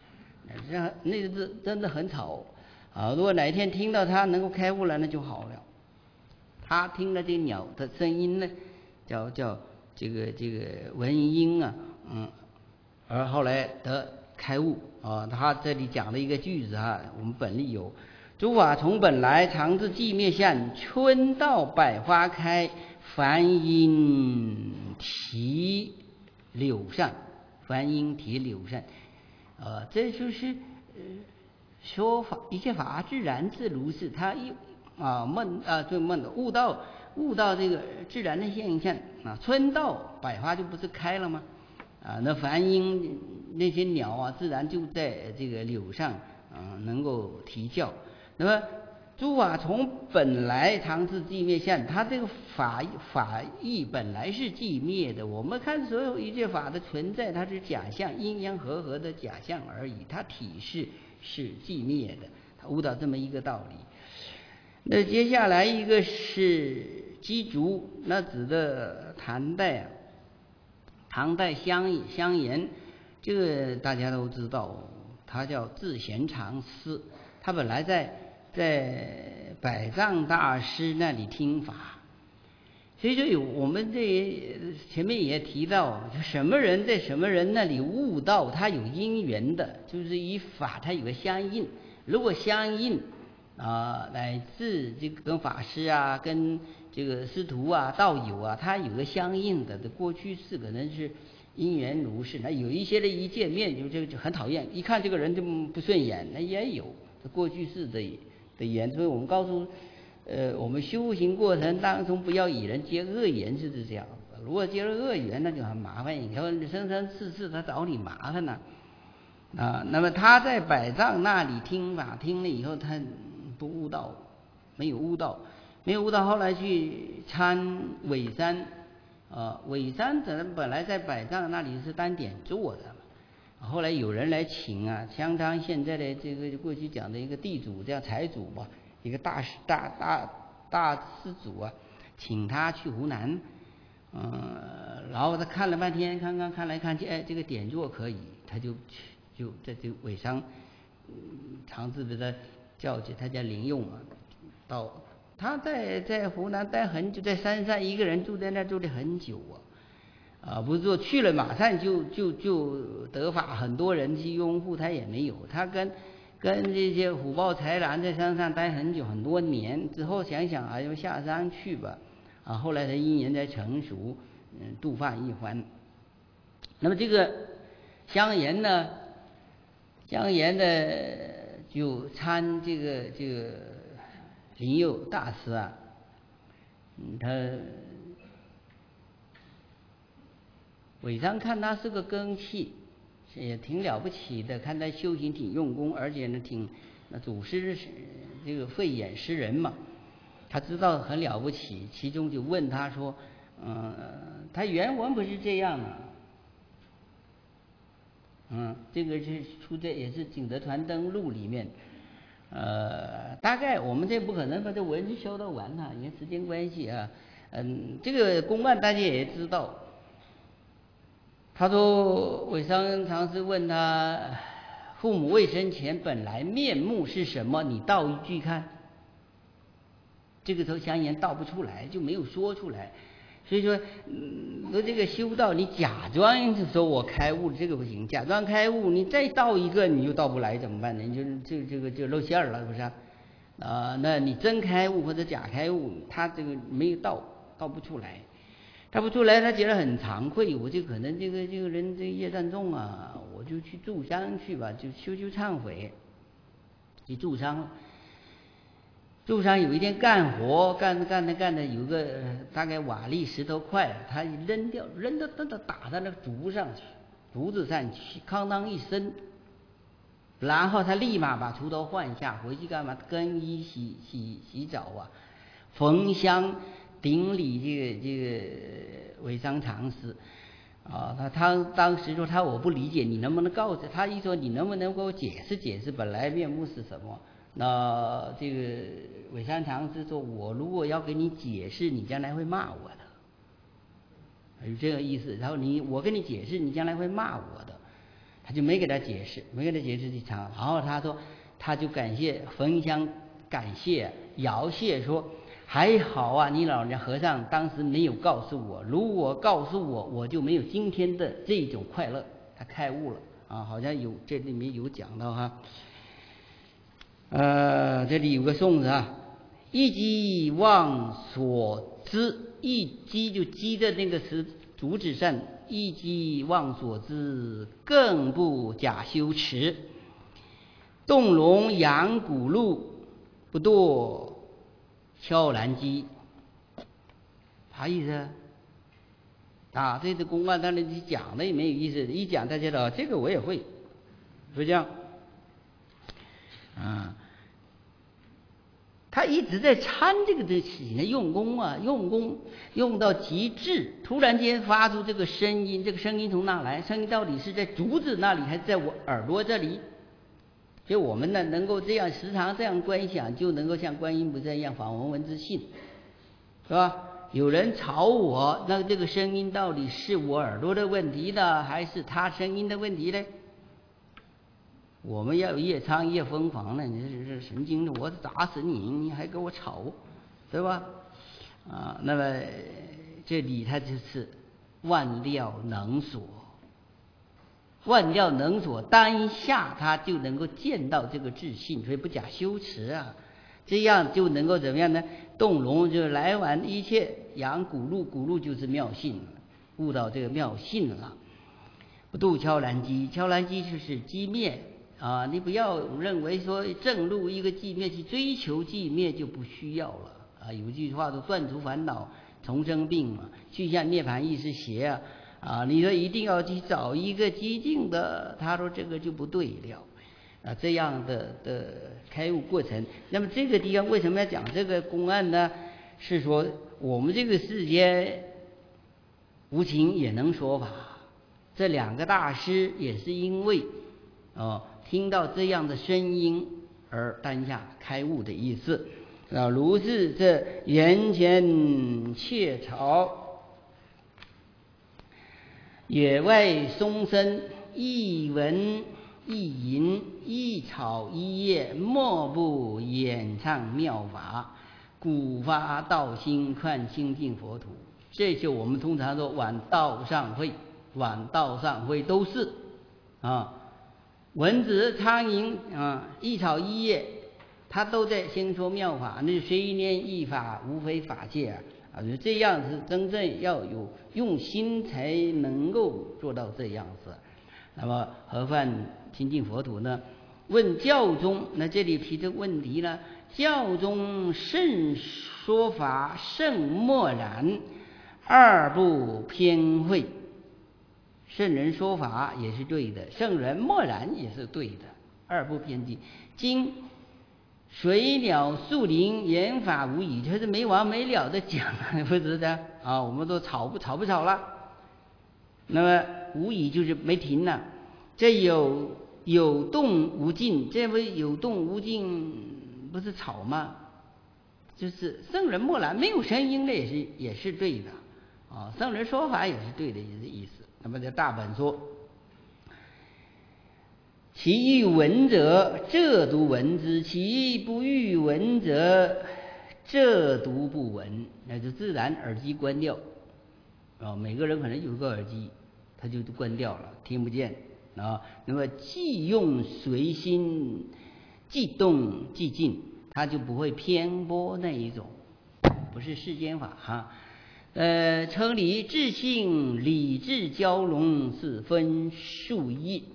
这样那个字真的很吵啊！如果哪一天听到他能够开悟了，那就好了。他听了这鸟的声音呢，叫叫这个这个闻音啊，嗯，而后来得开悟啊。他这里讲了一个句子啊，我们本例有：诸法从本来，常自寂灭相，春到百花开，梵音啼柳扇，梵音啼柳扇。呃，这就是呃说法，一切法自然自如是。他一啊梦啊就梦的悟到悟到这个自然的现象啊，春到百花就不是开了吗？啊，那梵音那些鸟啊，自然就在这个柳上啊能够啼叫。那么诸法从本来常自寂灭相，它这个法法义本来是寂灭的。我们看所有一切法的存在，它是假象，阴阳和合的假象而已，它体是是寂灭的。他悟到这么一个道理。那接下来一个是鸡足，那指的唐代啊，唐代香香言，这个大家都知道，他叫智贤禅师，他本来在在百丈大师那里听法，所以说有我们这前面也提到，什么人在什么人那里悟道，他有因缘的，就是以法它有个相应，如果相应啊，乃至这个跟法师啊，跟这个师徒啊、道友啊，他有个相应的，的过去式可能是因缘如是。那有一些人一见面就就就很讨厌，一看这个人就不顺眼，那也有过去式的的缘。所以我们告诉呃我们修行过程当中不要与人结恶缘，就是这样。如果结了恶缘，那就很麻烦，以后生生世世他找你麻烦了啊。那么他在百丈那里听法，听了以后他不悟道，没有悟道，没有悟道，后来去参尾山，呃，尾山本本来在百丈那里是单点坐的，后来有人来请啊，相当现在的这个过去讲的一个地主叫财主吧，一个大大大大施主啊，请他去湖南，嗯、呃，然后他看了半天，看看看来看去，哎，这个点坐可以，他就去就在这个尾山，嗯，常自的在叫去，他叫林用啊，到他在在湖南待很久，在山上一个人住在那住了很久啊，啊，不是说去了马上就就就得法，很多人去拥护他也没有，他跟跟这些虎豹豺狼在山上待很久很多年之后，想想啊，就下山去吧，啊，后来他因缘才成熟，嗯，度化一番。那么这个香言呢，香言的就参这个这个灵佑大师啊，嗯，他尾上看他是个根器，也挺了不起的，看他修行挺用功，而且呢挺那祖师这个慧眼识人嘛，他知道很了不起，其中就问他说，嗯、呃，他原文不是这样啊。嗯，这个是出在也是《景德传灯录》里面，呃，大概我们这不可能把这文字修得完了，因为时间关系啊。嗯，这个公案大家也知道。他说，韦商常师问他，父母未生前本来面目是什么？你道一句看。这个时候香言道不出来，就没有说出来。所以说，嗯，说这个修道，你假装就说我开悟，这个不行。假装开悟，你再道一个，你又道不来，怎么办呢？你就这这个就露馅了，不是啊？啊，那你真开悟或者假开悟，他这个没有道，道不出来，道不出来，他觉得很惭愧。我就可能这个这个人这个业障重啊，我就去住山去吧，就修修忏悔，去住山。路上有一天干活，干着干着干着，有个、呃、大概瓦砾石头块，他扔掉，扔到扔到打到那个竹上去，竹子上去，哐当一声，然后他立马把锄头换下，回去干嘛？更衣洗洗洗澡啊，焚香顶礼这个这个韦商禅师啊，他他当时说他我不理解，你能不能告诉他？一说你能不能给我解释解释本来面目是什么？那这个韦商禅师说，我如果要给你解释，你将来会骂我的，有这个意思。然后你我跟你解释，你将来会骂我的。 他就没给他解释，没给他解释这场。然后他说，他就感谢焚香感谢摇谢说，还好啊，你老人家和尚当时没有告诉我，如果告诉我，我就没有今天的这种快乐。他开悟了啊，好像有这里面有讲到哈。呃，这里有个颂子啊，一机忘所知，一机就机的那个是竹子上，一机忘所知，更不假修持。动龙扬骨鹿，不堕敲兰机。啥意思啊？这个公案当然你讲的也没有意思，一讲大家知道这个我也会，是这样啊。他一直在参这个东西呢，用功啊，用功用到极致，突然间发出这个声音，这个声音从哪来？声音到底是在竹子那里，还是在我耳朵这里？所以我们呢，能够这样时常这样观想，就能够像观音菩萨一样访闻闻自性，是吧？有人吵我，那这个声音到底是我耳朵的问题呢，还是他声音的问题呢？我们要有夜唱夜疯狂呢，你这是神经的，我打死你，你还给我吵，对吧？啊，那么这里它就是万料能所，万料能所，当下他就能够见到这个自信，所以不假修持啊，这样就能够怎么样呢？动龙就来完一切，扬骨鹿，骨鹿就是妙性，悟到这个妙性了。不度敲兰机，敲兰机就是机灭。啊，你不要认为说正入一个寂灭去追求寂灭就不需要了啊！有句话说断除烦恼重生病嘛，去向涅槃亦是邪啊！啊，你说一定要去找一个寂静的，他说这个就不对了啊！这样的的开悟过程，那么这个地方为什么要讲这个公案呢？是说我们这个世间无情也能说法，这两个大师也是因为哦。听到这样的声音而当下开悟的意思啊，如是这眼前雀巢，野外松声，一闻一吟，一草一叶，莫不演唱妙法，古发道心，看清净佛土。这就我们通常说往道上会，往道上会都是啊。蚊子、苍蝇啊，一草一叶，它都在先说妙法。那虽念一法，无非法界啊！啊，这样是真正要有用心才能够做到这样子。那么何况亲近佛土呢？问教中，那这里提出问题呢？教中甚说法，甚默然，二不偏会。圣人说法也是对的，圣人默然也是对的，二不偏激。经水鸟树林，言法无语，就是没完没了的讲，不是的啊？我们都吵不吵不吵了？那么无语就是没停了。这有有动无静，这不有动无静不是吵吗？就是圣人默然，没有声音的也是也是对的啊。圣人说法也是对的，也是意思。那么在大本说，其欲闻者，这读闻之；其不欲闻者，这读不闻。那就自然耳机关掉啊。每个人可能有个耳机，他就关掉了，听不见啊。那么既用随心，既动既静，他就不会偏颇那一种，不是世间法哈。呃，称理智性理智交融是分数义，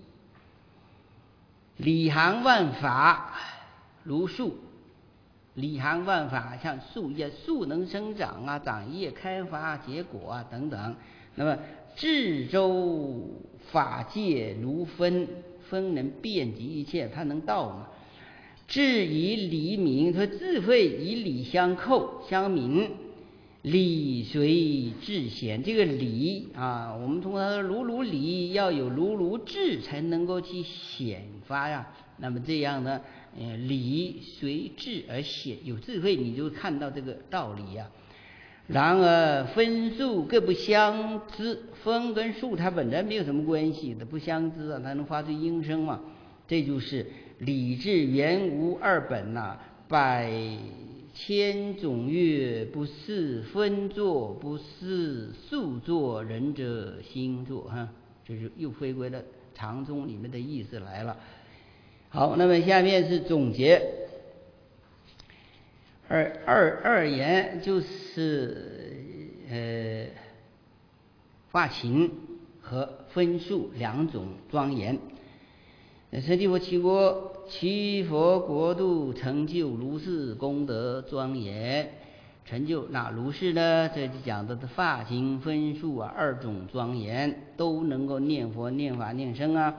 理行万法如树，理行万法像树叶，树能生长啊，长叶、开花、结果啊等等。那么智周法界如分，分能遍及一切，它能到嘛？智以理明，和智慧以理相扣相明。理随智显，这个理啊，我们通常说如如理，要有如如智才能够去显发呀。那么这样呢，呃，理随智而显，有智慧你就看到这个道理呀。 然而分数各不相知，分跟数它本来没有什么关系的，不相知啊，它能发出音声嘛。这就是理智原无二本呐、啊，百千种乐不是分作，不是数作，人者心作哈，就是又回归了常中里面的意思来了。好，那么下面是总结。二二二言就是呃发琴和分数两种庄严。舍利弗齐国，其佛国度成就如是功德庄严。成就那如是呢？这就讲的发琴分数啊，二种庄严，都能够念佛、念法、念僧啊。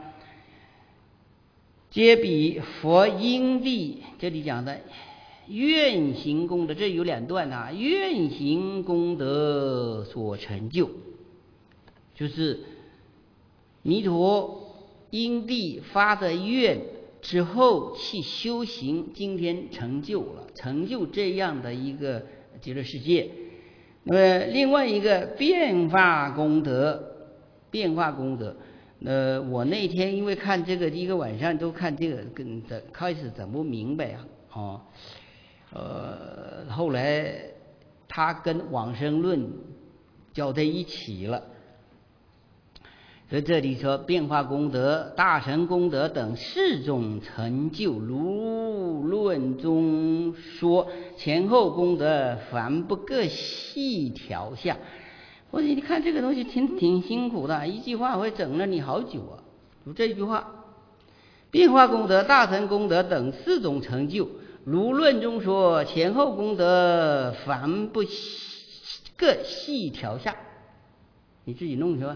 皆比佛因地，这里讲的愿行功德，这有两段啊。愿行功德所成就，就是弥陀因地发的愿之后去修行，今天成就了，成就这样的一个极乐世界。那么另外一个变化功德，变化功德。呃，我那天因为看这个一个晚上都看这个，跟的开始整不明白啊，哦，呃，后来他跟往生论交在一起了。所以这里说变化功德、大乘功德等四种成就，如论中说，前后功德凡不各细条下。我说你看这个东西挺挺辛苦的，一句话会整了你好久啊。就这句话，变化功德、大乘功德等四种成就，如论中说，前后功德凡不各细条下。你自己弄去吧。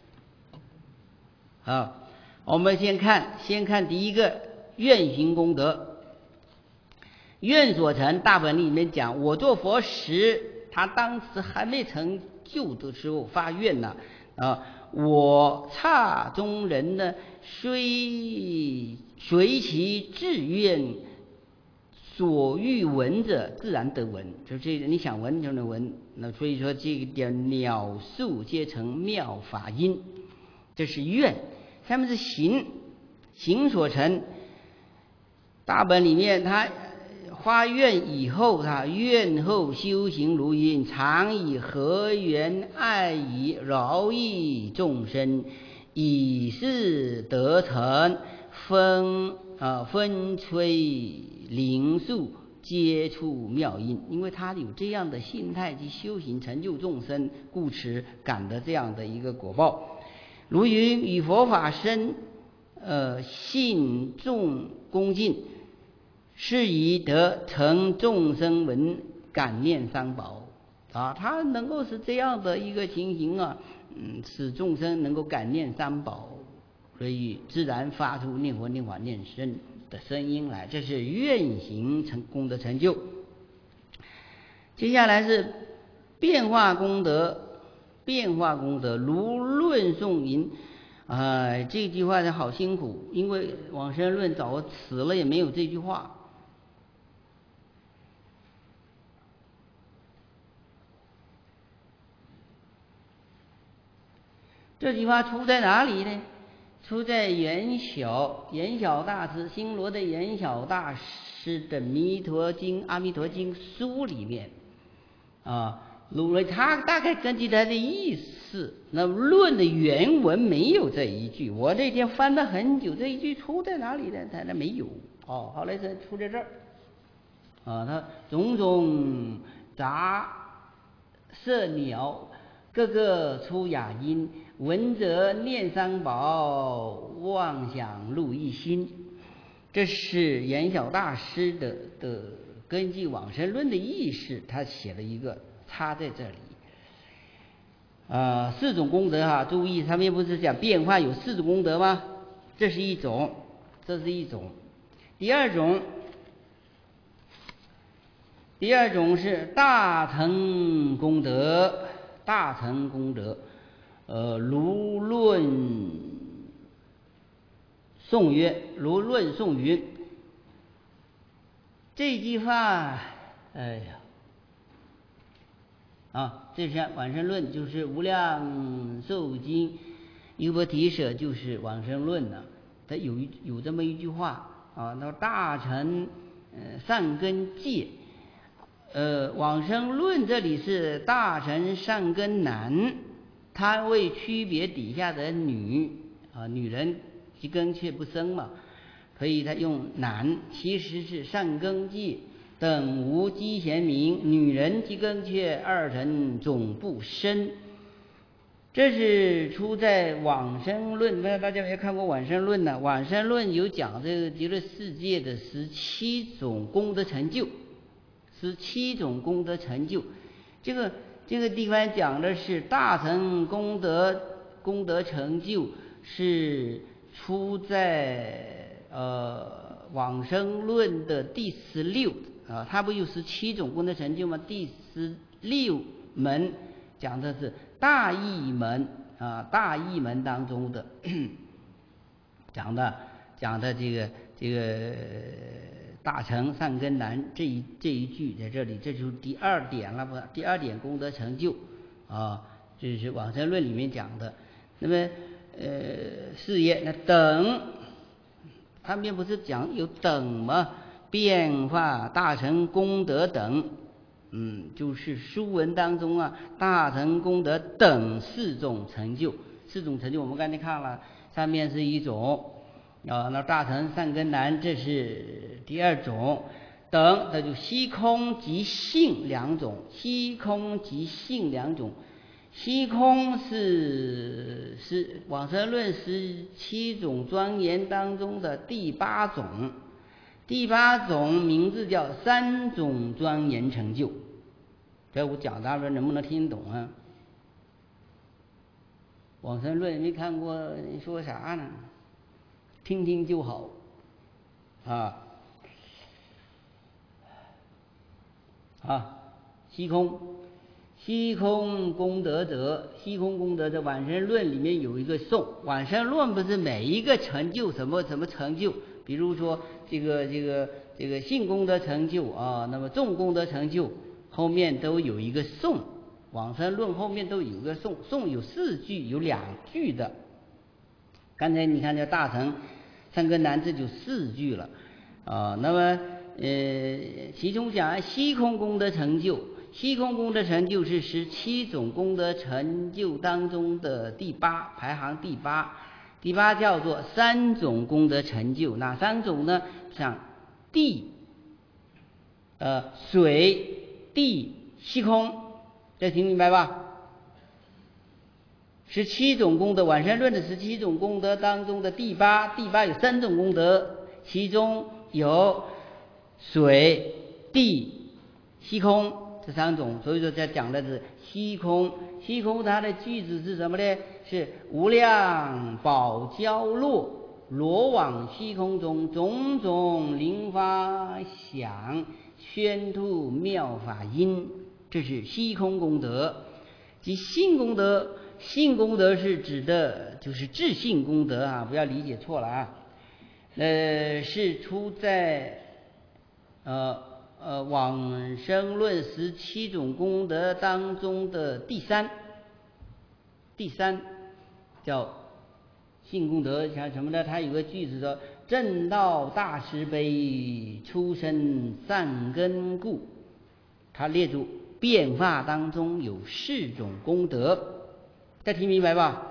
啊，我们先看，先看第一个愿行功德。愿所成，大本里面讲，我做佛时，他当时还没成就的时候发愿呢，啊，我刹中人呢，虽随其志愿，所欲闻者，自然得闻。就这个，你想闻就能闻。那所以说，这个点鸟兽皆成妙法音。这是愿，下面是行，行所成。大本里面他发愿以后，他愿后修行如云，常以和缘爱以饶益众生，以是得成，分啊分吹灵树，皆出妙音。因为他有这样的心态去修行成就众生，故此感得这样的一个果报。如云与佛法深，呃，信众恭敬，是以得成众生闻感念三宝啊，他能够是这样的一个情形啊，嗯，使众生能够感念三宝，所以自然发出念佛、念法、念僧的声音来，这是愿行成功的成就。接下来是变化功德。变化功德，如论颂云，啊、呃，这句话是好辛苦，因为往生论早死了也没有这句话。这句话出在哪里呢？出在元晓元晓大师新罗的元晓大师的《弥陀经》《阿弥陀经》书里面啊。鲁瑞他大概根据他的意思，那论的原文没有这一句，我那天翻了很久，这一句出在哪里呢？他那没有哦，后来是出在这儿啊，他种种杂色鸟，个个出雅音，闻者念三宝，妄想入一心。这是元晓大师的的根据往生论的意识，他写了一个。插在这里，呃，四种功德哈，注意，他们不是讲变化有四种功德吗？这是一种，这是一种。第二种，第二种是大乘功德，大乘功德，呃，如论颂曰，如论颂云，这句话，哎呀。 啊，这是往生论，就是无量寿经优波提舍就是往生论呢、啊。它有一有这么一句话啊，那大乘呃善根戒，呃往生论这里是大乘善根男，他为区别底下的女啊，女人其根却不生嘛，所以他用男，其实是善根戒。等无积贤名，女人即根却二乘总不生。这是出在往生论，大家没看过往生论呢？往生论有讲这个极乐世界的十七种功德成就，十七种功德成就。这个这个地方讲的是大乘功德功德成就，是出在呃往生论的第十六。啊，它不有十七种功德成就吗？第十六门讲的是大义门啊，大义门当中的讲的讲的这个这个大乘善根男这一这一句在这里，这就是第二点了不？第二点功德成就啊，这是往生论里面讲的。那么呃，事业那等，他们不是讲有等吗？变化大乘功德等，嗯，就是书文当中啊，大乘功德等四种成就，四种成就我们刚才看了，上面是一种啊，那大乘善根男这是第二种，等那就虚空即性两种，虚空即性两种，虚空是是往生论十七种庄严当中的第八种。第八种名字叫三种庄严成就，这我讲大家能不能听懂啊？往生论没看过，你说啥呢？听听就好啊。啊，虚空，虚空功德者，虚空功德的往生论里面有一个颂，往生论不是每一个成就什么什么成就。比如说这个这个这个性功德成就啊，那么众功德成就后面都有一个颂，往生论后面都有一个颂，颂有四句有两句的。刚才你看这大乘善根男这就四句了啊。那么呃，其中讲虚空功德成就，虚空功德成就是十七种功德成就当中的第八，排行第八。第八叫做三种功德成就，哪三种呢？像地、呃水、地、虚空，这听明白吧？十七种功德，往生论的十七种功德当中的第八，第八有三种功德，其中有水、地、虚空这三种，所以说这讲的是虚空。虚空它的句子是什么呢？是无量宝交落，罗网虚空中，种种灵发响，宣吐妙法音，这是虚空功德。即性功德，性功德是指的就是自性功德啊，不要理解错了啊。呃，是出在呃呃往生论十七种功德当中的第三，第三叫性功德，像什么呢？它有个句子说：正道大慈悲，出生善根故。它列出变化当中有四种功德，大家听明白吧？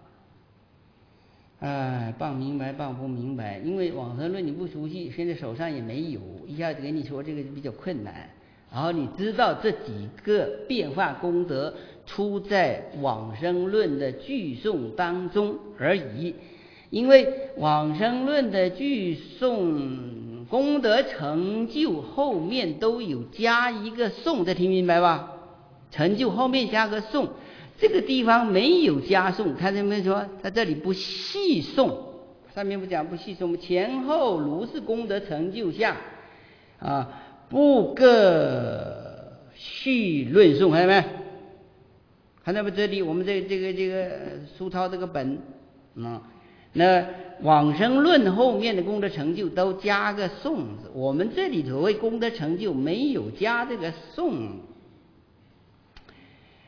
哎，傍明白傍不明白，因为往生论你不熟悉，现在手上也没有，一下子给你说这个比较困难。然后你知道这几个变化功德出在往生论的句颂当中而已，因为往生论的句颂功德成就后面都有加一个颂，这听明白吧？成就后面加个颂，这个地方没有加颂，看见没说？在这里不细颂，上面不讲不细颂，前后如是功德成就下啊，不各续论颂，看见没？看到没？这里我们这这个这个书抄这个本，嗯，那往生论后面的功德成就都加个颂字，我们这里所谓功德成就没有加这个颂。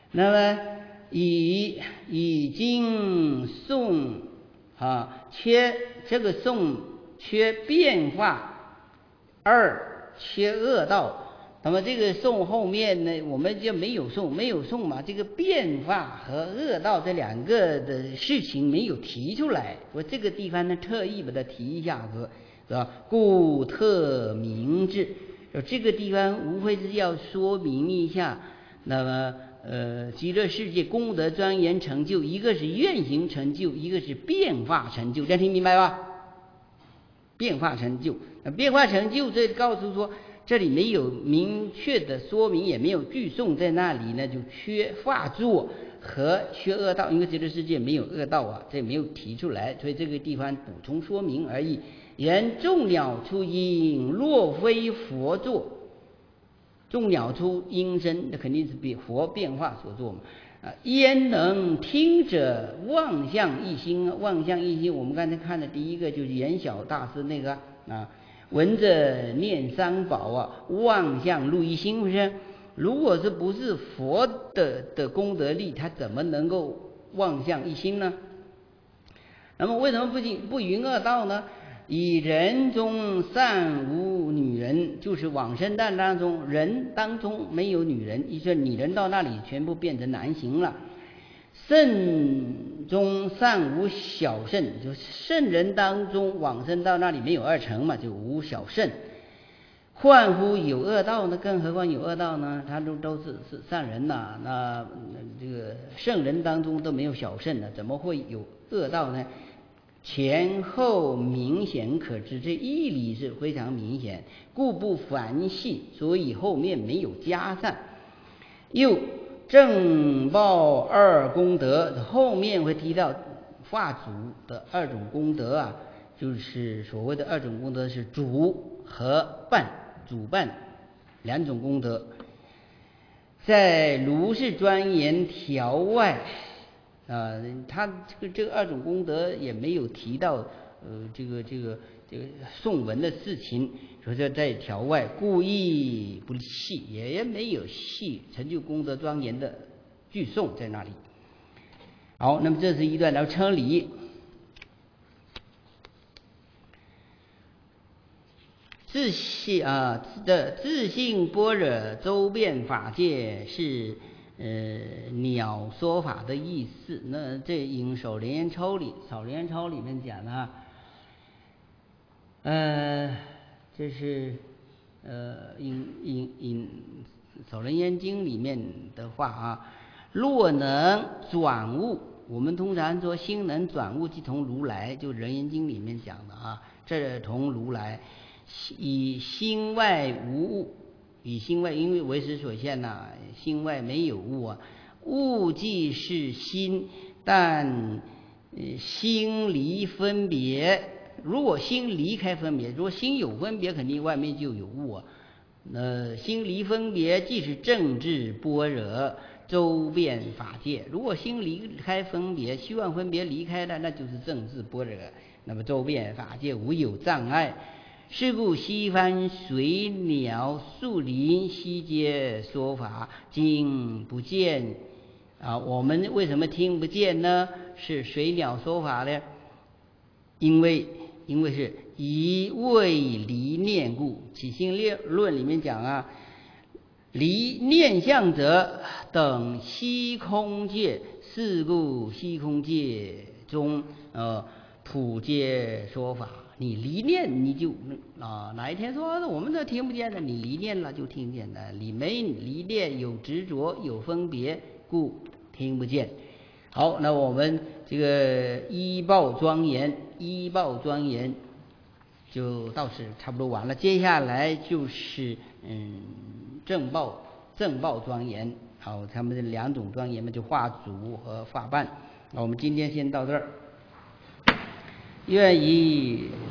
那么以已经宋啊，缺这个宋缺变化，二缺恶道。那么这个宋后面呢，我们就没有宋，没有宋嘛，这个变化和恶道这两个的事情没有提出来，我这个地方呢特意把它提一下子，是吧？故特明志，这个地方无非是要说明一下，那么呃极乐世界功德庄严成就，一个是愿行成就，一个是变化成就，这样听明白吧？变化成就，变化成就这告诉说。这里没有明确的说明，也没有句诵在那里呢，就缺化作和缺恶道，因为极乐世界没有恶道啊，这没有提出来，所以这个地方补充说明而已。言众鸟出音，若非佛作，众鸟出音声，那肯定是比佛变化所作嘛。啊，焉能听者妄想一心？妄想一心，我们刚才看的第一个就是圆晓大师那个啊。闻着念三宝啊，妄想入一心，不是？如果是不是佛的的功德力，他怎么能够妄想一心呢？那么为什么不行不云恶道呢？以人中善无女人，就是往生道当中人当中没有女人，一说女人到那里全部变成男形了。圣中善无小圣，就是圣人当中往生到那里没有二乘嘛，就无小圣。幻乎有恶道呢？更何况有恶道呢？他都都是是善人呐、啊，那这个圣人当中都没有小圣的，怎么会有恶道呢？前后明显可知，这义理是非常明显，故不繁细，所以后面没有加上。又正报二功德，后面会提到化主的二种功德啊，就是所谓的二种功德是主和伴，主伴两种功德，在如是庄严条外啊，他这个这个二种功德也没有提到呃这个这个这个颂文的事情，所以说在条外故意不细，也也没有细成就功德庄严的句颂在那里。好，那么这是一段，然后称理。自信啊的自性般若周遍法界是呃鸟说法的意思。那这引首莲严钞里，首莲严钞里面讲啊，呃，这是呃引引引首莲严经里面的话啊，若能转悟，我们通常说心能转悟即同如来，就《人言经》里面讲的啊，这同如来。以心外无物，以心外，因为为识所限呐、啊，心外没有物啊。物即是心，但、呃、心离分别。如果心离开分别，如果心有分别，肯定外面就有物啊。呃，心离分别，即是正智般若周遍法界。如果心离开分别，虚妄分别离开了，那就是正智般若。那么周遍法界无有障碍。是故西方水鸟树林悉皆说法，今不见啊。我们为什么听不见呢？是水鸟说法呢？因为因为是以未离念故。起心论里面讲啊，离念相者等虚空界，是故虚空界中呃普皆说法。你离念，你就啊哪一天说我们都听不见的，你离念了就听见了。你没离念，有执着有分别，故听不见。好，那我们这个依报庄严，依报庄严就到此差不多完了。接下来就是嗯正报正报庄严。好，他们的两种庄严嘛，就化主和化伴。那我们今天先到这儿。愿以